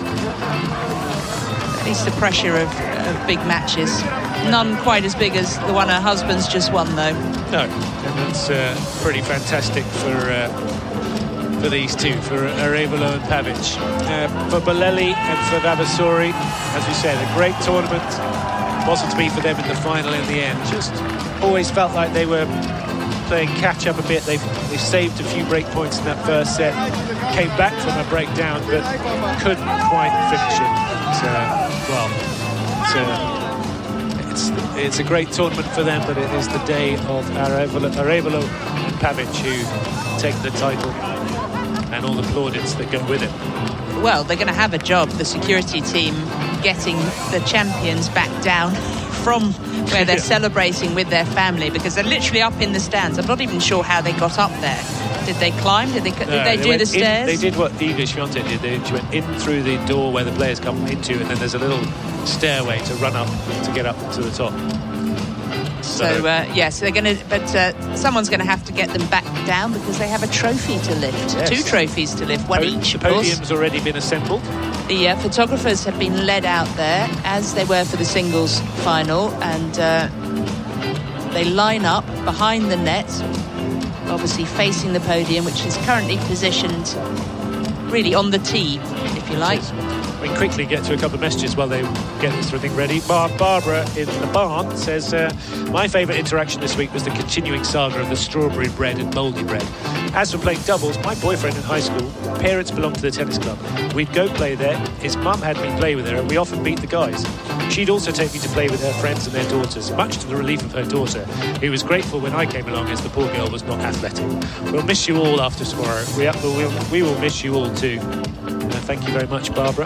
at least the pressure of, of big matches. None quite as big as the one her husband's just won, though. No, and that's uh, pretty fantastic for uh, for these two, for Arevalo and Pavic. Uh, for Bolelli and for Vavasori, as we said, a great tournament. Wasn't to be for them in the final in the end. Just always felt like they were playing catch up a bit. They've, they've saved a few break points in that first set, came back from a breakdown, but couldn't quite finish it. It's, uh, well, it's, uh, it's, it's a great tournament for them, but it is the day of Arevalo, Arevalo and Pavic who take the title and all the plaudits that go with it. Well, they're going to have a job, the security team, getting the champions back down from where they're celebrating with their family, because they're literally up in the stands. I'm not even sure how they got up there. Did they climb? Did they, did no, they, they do the stairs? In, they did what Iga Swiatek did. They went in through the door where the players come into, and then there's a little stairway to run up to get up to the top. So, so uh, yes, yeah, so they're going to, but uh, someone's going to have to get them back down, because they have a trophy to lift, yes. Two trophies to lift, one po- each. The podium's already been assembled. The uh, photographers have been led out there, as they were for the singles final, and uh, they line up behind the net, obviously facing the podium, which is currently positioned really on the tee, if you like. We can quickly get to a couple of messages while they get this sort of thing ready. Bar- Barbara in the barn says, uh, my favourite interaction this week was the continuing saga of the strawberry bread and mouldy bread. As for playing doubles, my boyfriend in high school, parents belonged to the tennis club. We'd go play there. His mum had me play with her, and we often beat the guys. She'd also take me to play with her friends and their daughters, much to the relief of her daughter, who was grateful when I came along, as the poor girl was not athletic. We'll miss you all after tomorrow. We, we'll, we will miss you all too. Uh, thank you very much, Barbara.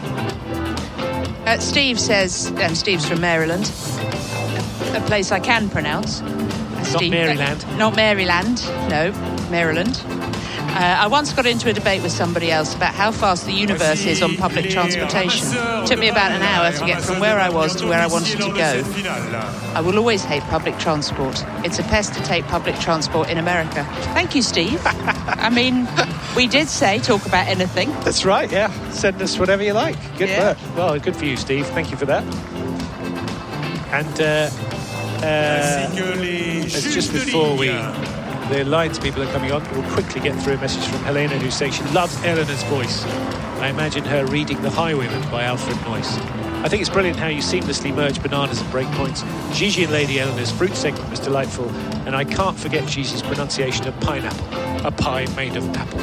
Uh, Steve says, and Steve's from Maryland, a place I can pronounce. Not Steve, Maryland. Uh, not Maryland, no, Maryland. Uh, I once got into a debate with somebody else about how fast the universe is on public transportation. It took me about an hour to get from where I was to where I wanted to go. I will always hate public transport. It's a pest to take public transport in America. Thank you, Steve. I mean, we did say talk about anything. That's right, yeah. Send us whatever you like. Good yeah. work. Well, good for you, Steve. Thank you for that. And uh, uh, it's just before we... the Lions people are coming on. We'll quickly get through a message from Helena, who's saying she loves Eleanor's voice. I imagine her reading The Highwayman by Alfred Noyce. I think it's brilliant how you seamlessly merge bananas and breakpoints. Gigi and Lady Eleanor's fruit segment was delightful, and I can't forget Gigi's pronunciation of pineapple, a pie made of apple.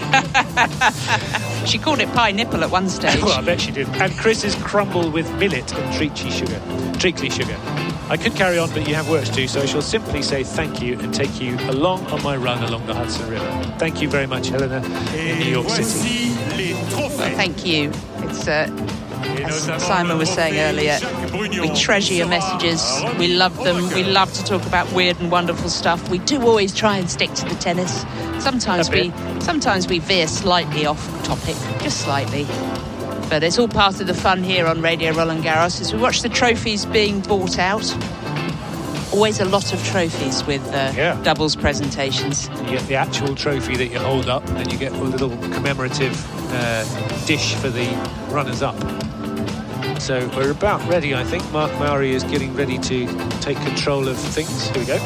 She called it pie nipple at one stage. Well, I bet she did. And Chris's crumble with millet and treacly sugar. Treacly sugar. I could carry on, but you have work to do, so I shall simply say thank you and take you along on my run along the Hudson River. Thank you very much, Helena, in New York City. Well, thank you. It's uh, as Simon was saying earlier, we treasure your messages. We love them. We love to talk about weird and wonderful stuff. We do always try and stick to the tennis. Sometimes we, sometimes we veer slightly off topic, just slightly. But it's all part of the fun here on Radio Roland Garros as we watch the trophies being bought out. Always a lot of trophies with uh, yeah. doubles presentations. You get the actual trophy that you hold up, and you get a little commemorative uh, dish for the runners-up. So we're about ready, I think. Mark Mowry is getting ready to take control of things. Here we go.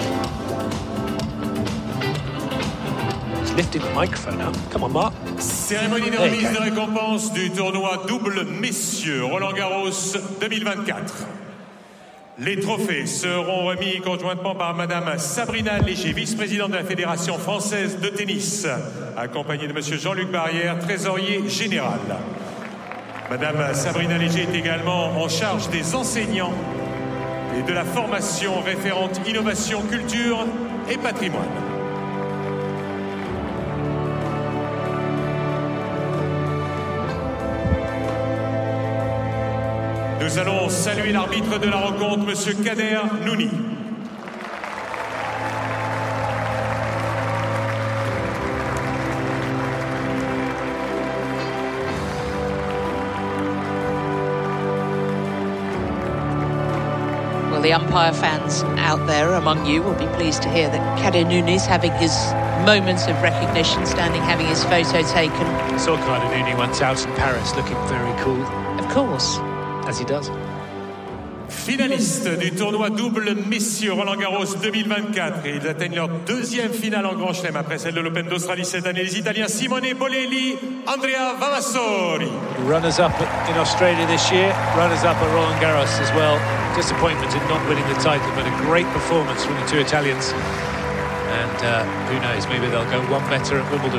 He's lifting the microphone up. Come on, Mark. Cérémonie de remise de récompense du tournoi double messieurs Roland Garros deux mille vingt-quatre. Les trophées seront remis conjointement par Madame Sabrina Léger, vice-présidente de la Fédération française de tennis, accompagnée de Monsieur Jean-Luc Barrière, trésorier général. Madame Sabrina Léger est également en charge des enseignants et de la formation référente innovation, culture et patrimoine. Nous allons saluer l'arbitre de la rencontre, Monsieur Kader Nouni. Well, the umpire fans out there among you will be pleased to hear that Kader Nouni is having his moments of recognition, standing having his photo taken. I saw Kader Nouni once out in Paris looking very cool. Of course. As he does. Finalistes du tournoi double messieurs Roland Garros deux mille vingt-quatre. Ils atteignent leur deuxième finale en Grand Chelem après celle de l'Open d'Australie cette année. Les Italiens Simone Bolelli, Andrea Vavassori. Runners-up in Australia this year, runners-up at Roland Garros as well. Disappointment in not winning the title, but a great performance from the two Italians. And uh, who knows, maybe they'll go one better at Wimbledon.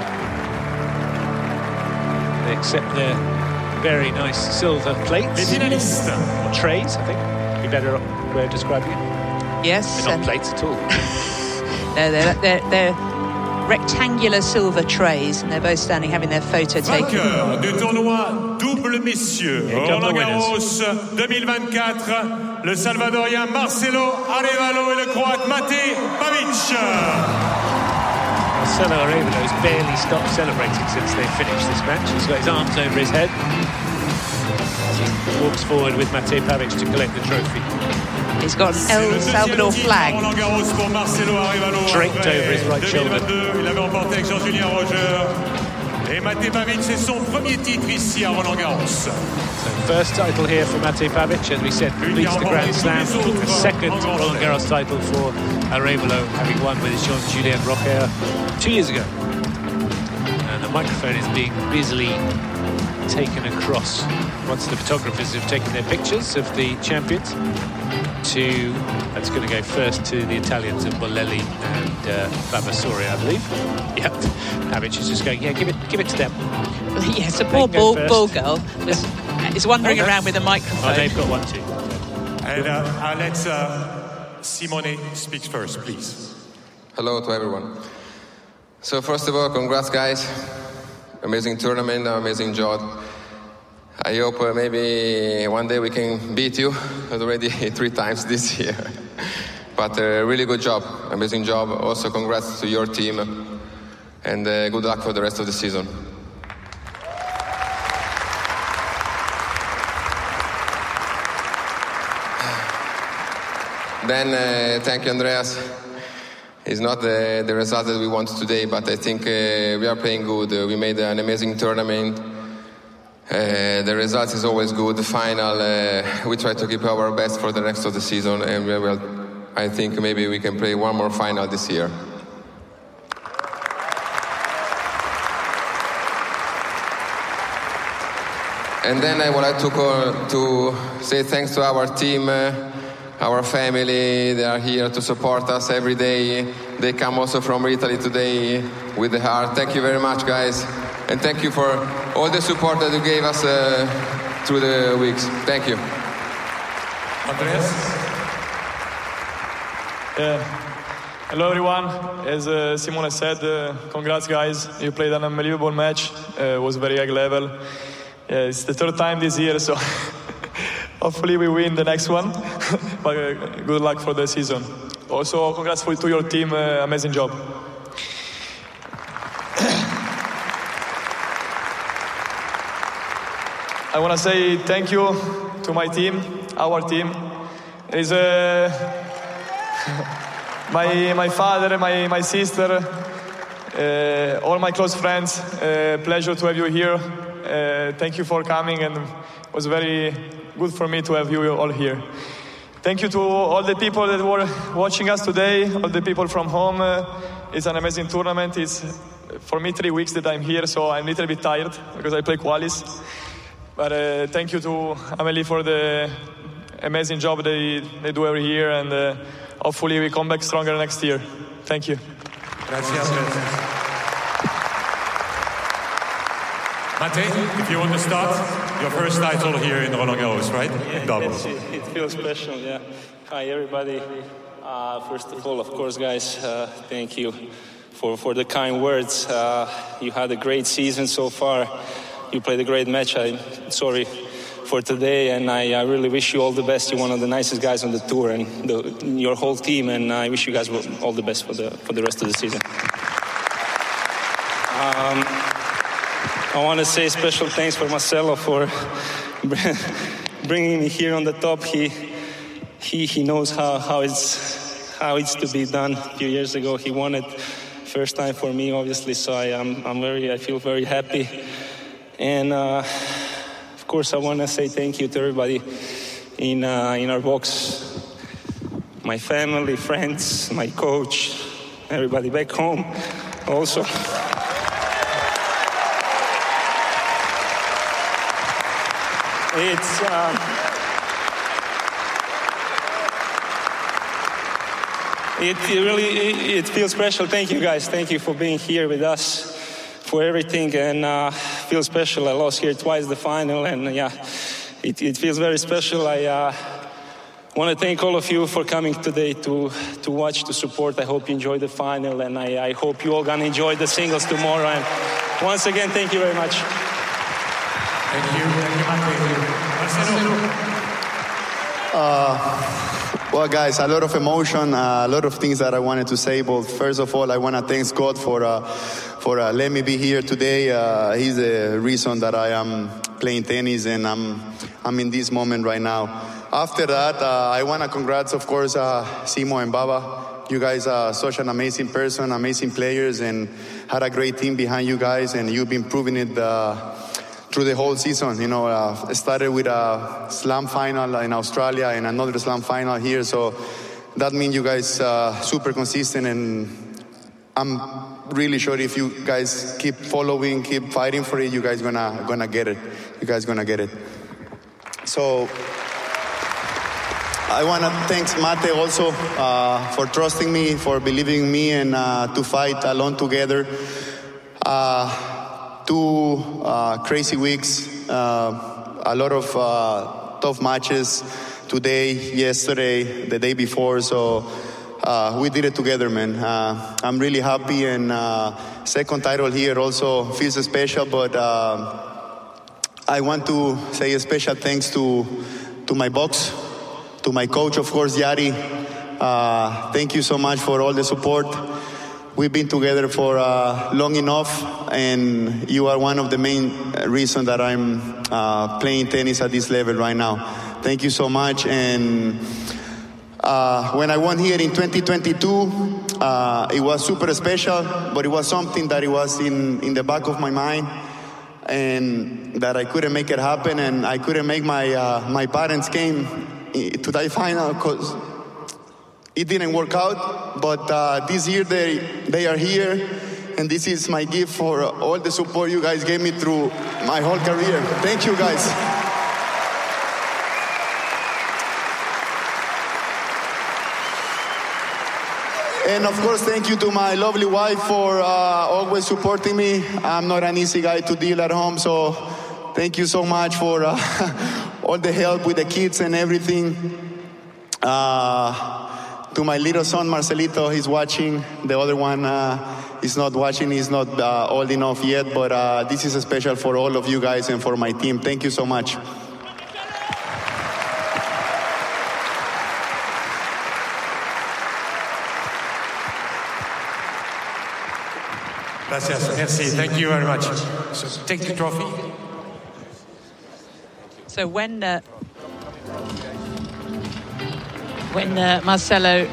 They accept their very nice silver plates. Or trays, I think. Be better way of describing it. Yes. They're not plates at all. no, they're, they're, they're rectangular silver trays, and they're both standing having their photo taken. Vainqueur du tournoi double messieurs Roland Garros deux mille vingt-quatre, le Salvadorien Marcelo Arévalo et le Croate Mate Pavic. Marcelo Arévalo has barely stopped celebrating since they finished this match. He's got his arms over his head as he walks forward with Mate Pavic to collect the trophy. He's got an El Salvador flag draped over his right shoulder. Il avait remporté avec Jean-Julien Roger. Et Mate Pavic, c'est son premier titre ici à Roland Garros. So first title here for Mate Pavic, as we said, completes the Grand Slam. The second Roland Garros title for Arévalo, having won with Jean-Julien Rocher two years ago. And the microphone is being busily taken across once the photographers have taken their pictures of the champions. To that's going to go first to the Italians of Bolelli and uh, Vavassori, I believe. Yeah, Pavic is just going. Yeah, give it, give it to them. Yes, a poor ball, ball girl was, is wandering okay. around with a microphone. Oh, they've got one too. And uh, uh, let's uh, Simone speaks first, please. Hello to everyone. So first of all, congrats, guys! Amazing tournament, amazing job. I hope uh, maybe one day we can beat you already three times this year. But uh, really good job, amazing job. Also congrats to your team. and uh, good luck for the rest of the season. Then, uh, thank you, Andreas. It's not the, the result that we want today, but I think uh, we are playing good. Uh, we made an amazing tournament. Uh, the result is always good. The final, uh, we try to keep our best for the rest of the season, and we will, I think maybe we can play one more final this year. And then I would like to, call, to say thanks to our team, uh, our family. They are here to support us every day. They come also from Italy today with the heart. Thank you very much, guys. And thank you for all the support that you gave us uh, through the weeks. Thank you. Andreas? Yeah. Hello, everyone. As uh, Simone said, uh, congrats, guys. You played an unbelievable match. Uh, it was very high level. Yeah, it's the third time this year, so hopefully we win the next one. But uh, good luck for the season. Also, congrats for, to your team. Uh, amazing job. I want to say thank you to my team, our team. It's uh, my my father, my my sister, uh, all my close friends. Uh, pleasure to have you here. Uh, thank you for coming, and it was very good for me to have you all here. Thank you to all the people that were watching us today, all the people from home. Uh, it's an amazing tournament. It's for me three weeks that I'm here, so I'm a little bit tired because I play qualis. But uh, thank you to Amélie for the amazing job they, they do every year, and uh, hopefully we come back stronger next year. Thank you. Gracias. Mate, if you want to start, your first title here in Roland Garros, right? Yeah, Doubles. It, it feels special, yeah. Hi, everybody. Uh, first of all, of course, guys, uh, thank you for, for the kind words. Uh, you had a great season so far. You played a great match. I'm sorry for today, and I, I really wish you all the best. You're one of the nicest guys on the tour, and the, your whole team, and I wish you guys all the best for the, for the rest of the season. Um, I want to say special thanks for Marcelo for bringing me here on the top. He he he knows how, how it's how it's to be done. A few years ago, he won it first time for me, obviously. So I am I'm very I feel very happy, and uh, of course I want to say thank you to everybody in uh, in our box, my family, friends, my coach, everybody back home, also. It's um, it, it really it, it feels special. Thank you, guys. Thank you for being here with us, for everything, and uh, feels special. I lost here twice the final, and uh, yeah, it, it feels very special. I uh, want to thank all of you for coming today to to watch, to support. I hope you enjoyed the final, and I, I hope you all gonna enjoy the singles tomorrow. And once again, thank you very much. Thank you. Thank you, Mate. Marcelo. Uh, well, guys, a lot of emotion, uh, a lot of things that I wanted to say. But first of all, I want to thank God for uh, for uh, letting me be here today. Uh, he's the reason that I am playing tennis, and I'm I'm in this moment right now. After that, uh, I want to congrats, of course, uh, Simo and Baba. You guys are such an amazing person, amazing players, and had a great team behind you guys, and you've been proving it uh, through the whole season. You know, uh, started with a slam final in Australia and another slam final here. So that means you guys uh, super consistent, and I'm really sure if you guys keep following, keep fighting for it, you guys gonna gonna get it. You guys gonna get it. So I want to thank Mate also uh, for trusting me, for believing in me, and uh, to fight alone together. Uh, two uh, crazy weeks, uh, a lot of uh, tough matches today, yesterday, the day before. So uh, we did it together, man. Uh, I'm really happy, and uh, second title here also feels special. But uh, I want to say a special thanks to to my box, to my coach, of course, Yari. Uh, thank you so much for all the support. we've been together for uh, long enough, and you are one of the main reasons that I'm uh, playing tennis at this level right now. Thank you so much. And uh, when I won here in twenty twenty-two, uh, it was super special, but it was something that it was in, in the back of my mind, and that I couldn't make it happen, and I couldn't make my uh, my parents came to that final because it didn't work out. But uh, this year they they are here, and this is my gift for all the support you guys gave me through my whole career. Thank you, guys. And of course, thank you to my lovely wife for uh, always supporting me. I'm not an easy guy to deal at home, so thank you so much for uh, all the help with the kids and everything. Uh, to my little son, Marcelito, he's watching. The other one uh, is not watching. He's not uh, old enough yet, but uh, this is special for all of you guys and for my team. Thank you so much. Gracias. Merci. Thank you very much. So take the trophy. So when uh, when uh, Marcelo,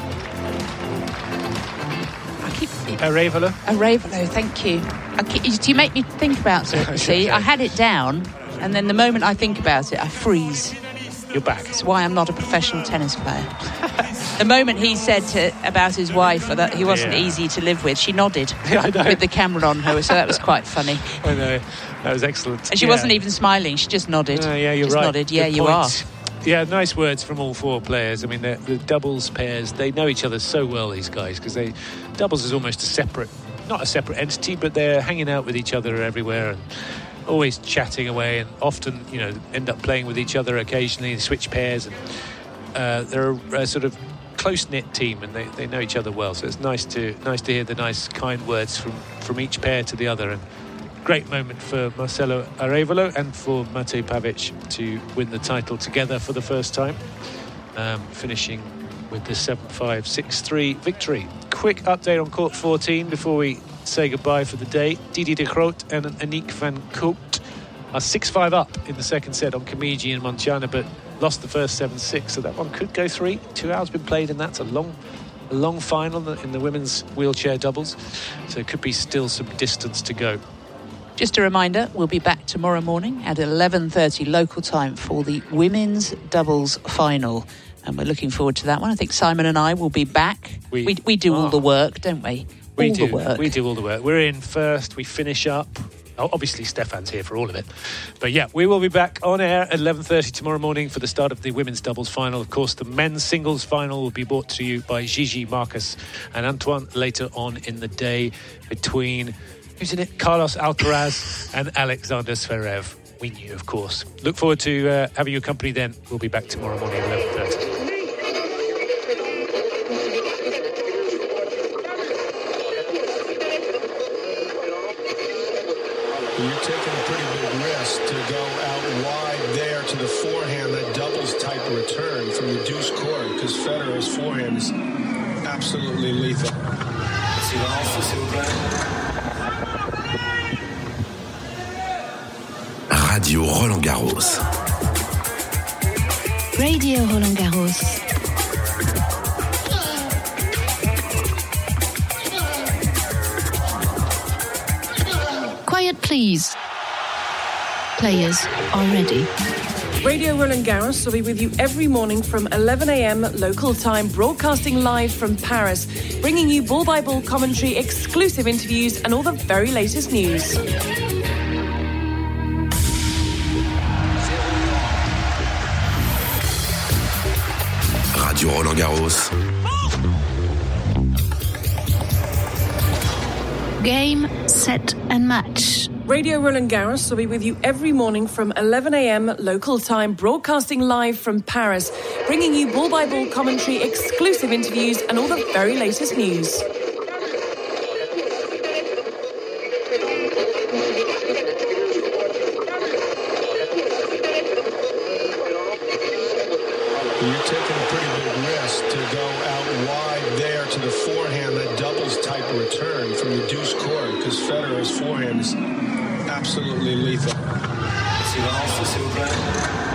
I keep Arevalo. Arevalo, thank you. I keep, you make me think about it. See, I had it down, and then the moment I think about it, I freeze. You're back. That's why I'm not a professional tennis player. The moment he said to, about his wife that he wasn't yeah. easy to live with, she nodded yeah, I know. with the camera on her, so that was quite funny. I know, that was excellent. And she yeah. wasn't even smiling; she just nodded. Uh, yeah, you're just right. Nodded. Yeah, Good you point. are. Yeah, nice words from all four players. I mean, the, the doubles pairs, they know each other so well, these guys, because they doubles is almost a separate, not a separate entity, but they're hanging out with each other everywhere and always chatting away, and often, you know, end up playing with each other occasionally, switch pairs, and uh, they're a, a sort of close-knit team, and they, they know each other well. So it's nice to nice to hear the nice, kind words from, from each pair to the other. And great moment for Marcelo Arevalo and for Mate Pavic to win the title together for the first time, um, finishing with the seven five, six three victory. Quick update on court fourteen before we say goodbye for the day. Didier de Groot and Aniek van Coot are six five up in the second set on Comigi and Montana, but lost the first seven six, so that one could go three. Two hours been played, and that's a long a long final in the women's wheelchair doubles, so it could be still some distance to go. Just a reminder, we'll be back tomorrow morning at eleven thirty local time for the women's doubles final, and we're looking forward to that one. I think Simon and I will be back. We, we, we do oh. all the work, don't we? We all do. The work. We do all the work. We're in first, we finish up. Oh, obviously, Stefan's here for all of it. But yeah, we will be back on air at eleven thirty tomorrow morning for the start of the women's doubles final. Of course, the men's singles final will be brought to you by Gigi, Marcus and Antoine later on in the day between, who's in it? Carlos Alcaraz and Alexander Zverev. We knew, of course. Look forward to uh, having your company then. We'll be back tomorrow morning at eleven thirty. You're taking a pretty big risk to go out wide there to the forehand, that doubles type return from the deuce court, because Federer's forehand is absolutely lethal. Radio Roland Garros. Radio Roland Garros. Quiet, please. Players are ready. Radio Roland Garros will be with you every morning from eleven a.m. local time, broadcasting live from Paris, bringing you ball-by-ball commentary, exclusive interviews, and all the very latest news. Radio Roland Garros. Game, set, and match. Radio Roland Garros will be with you every morning from eleven a.m. local time, broadcasting live from Paris, bringing you ball-by-ball commentary, exclusive interviews, and all the very latest news. You're taking a pretty big risk to go out wide there to the forehand, that doubles Federer's type of return from the deuce court, because Federer's forehand is absolutely lethal. Silence, s'il vous plaît.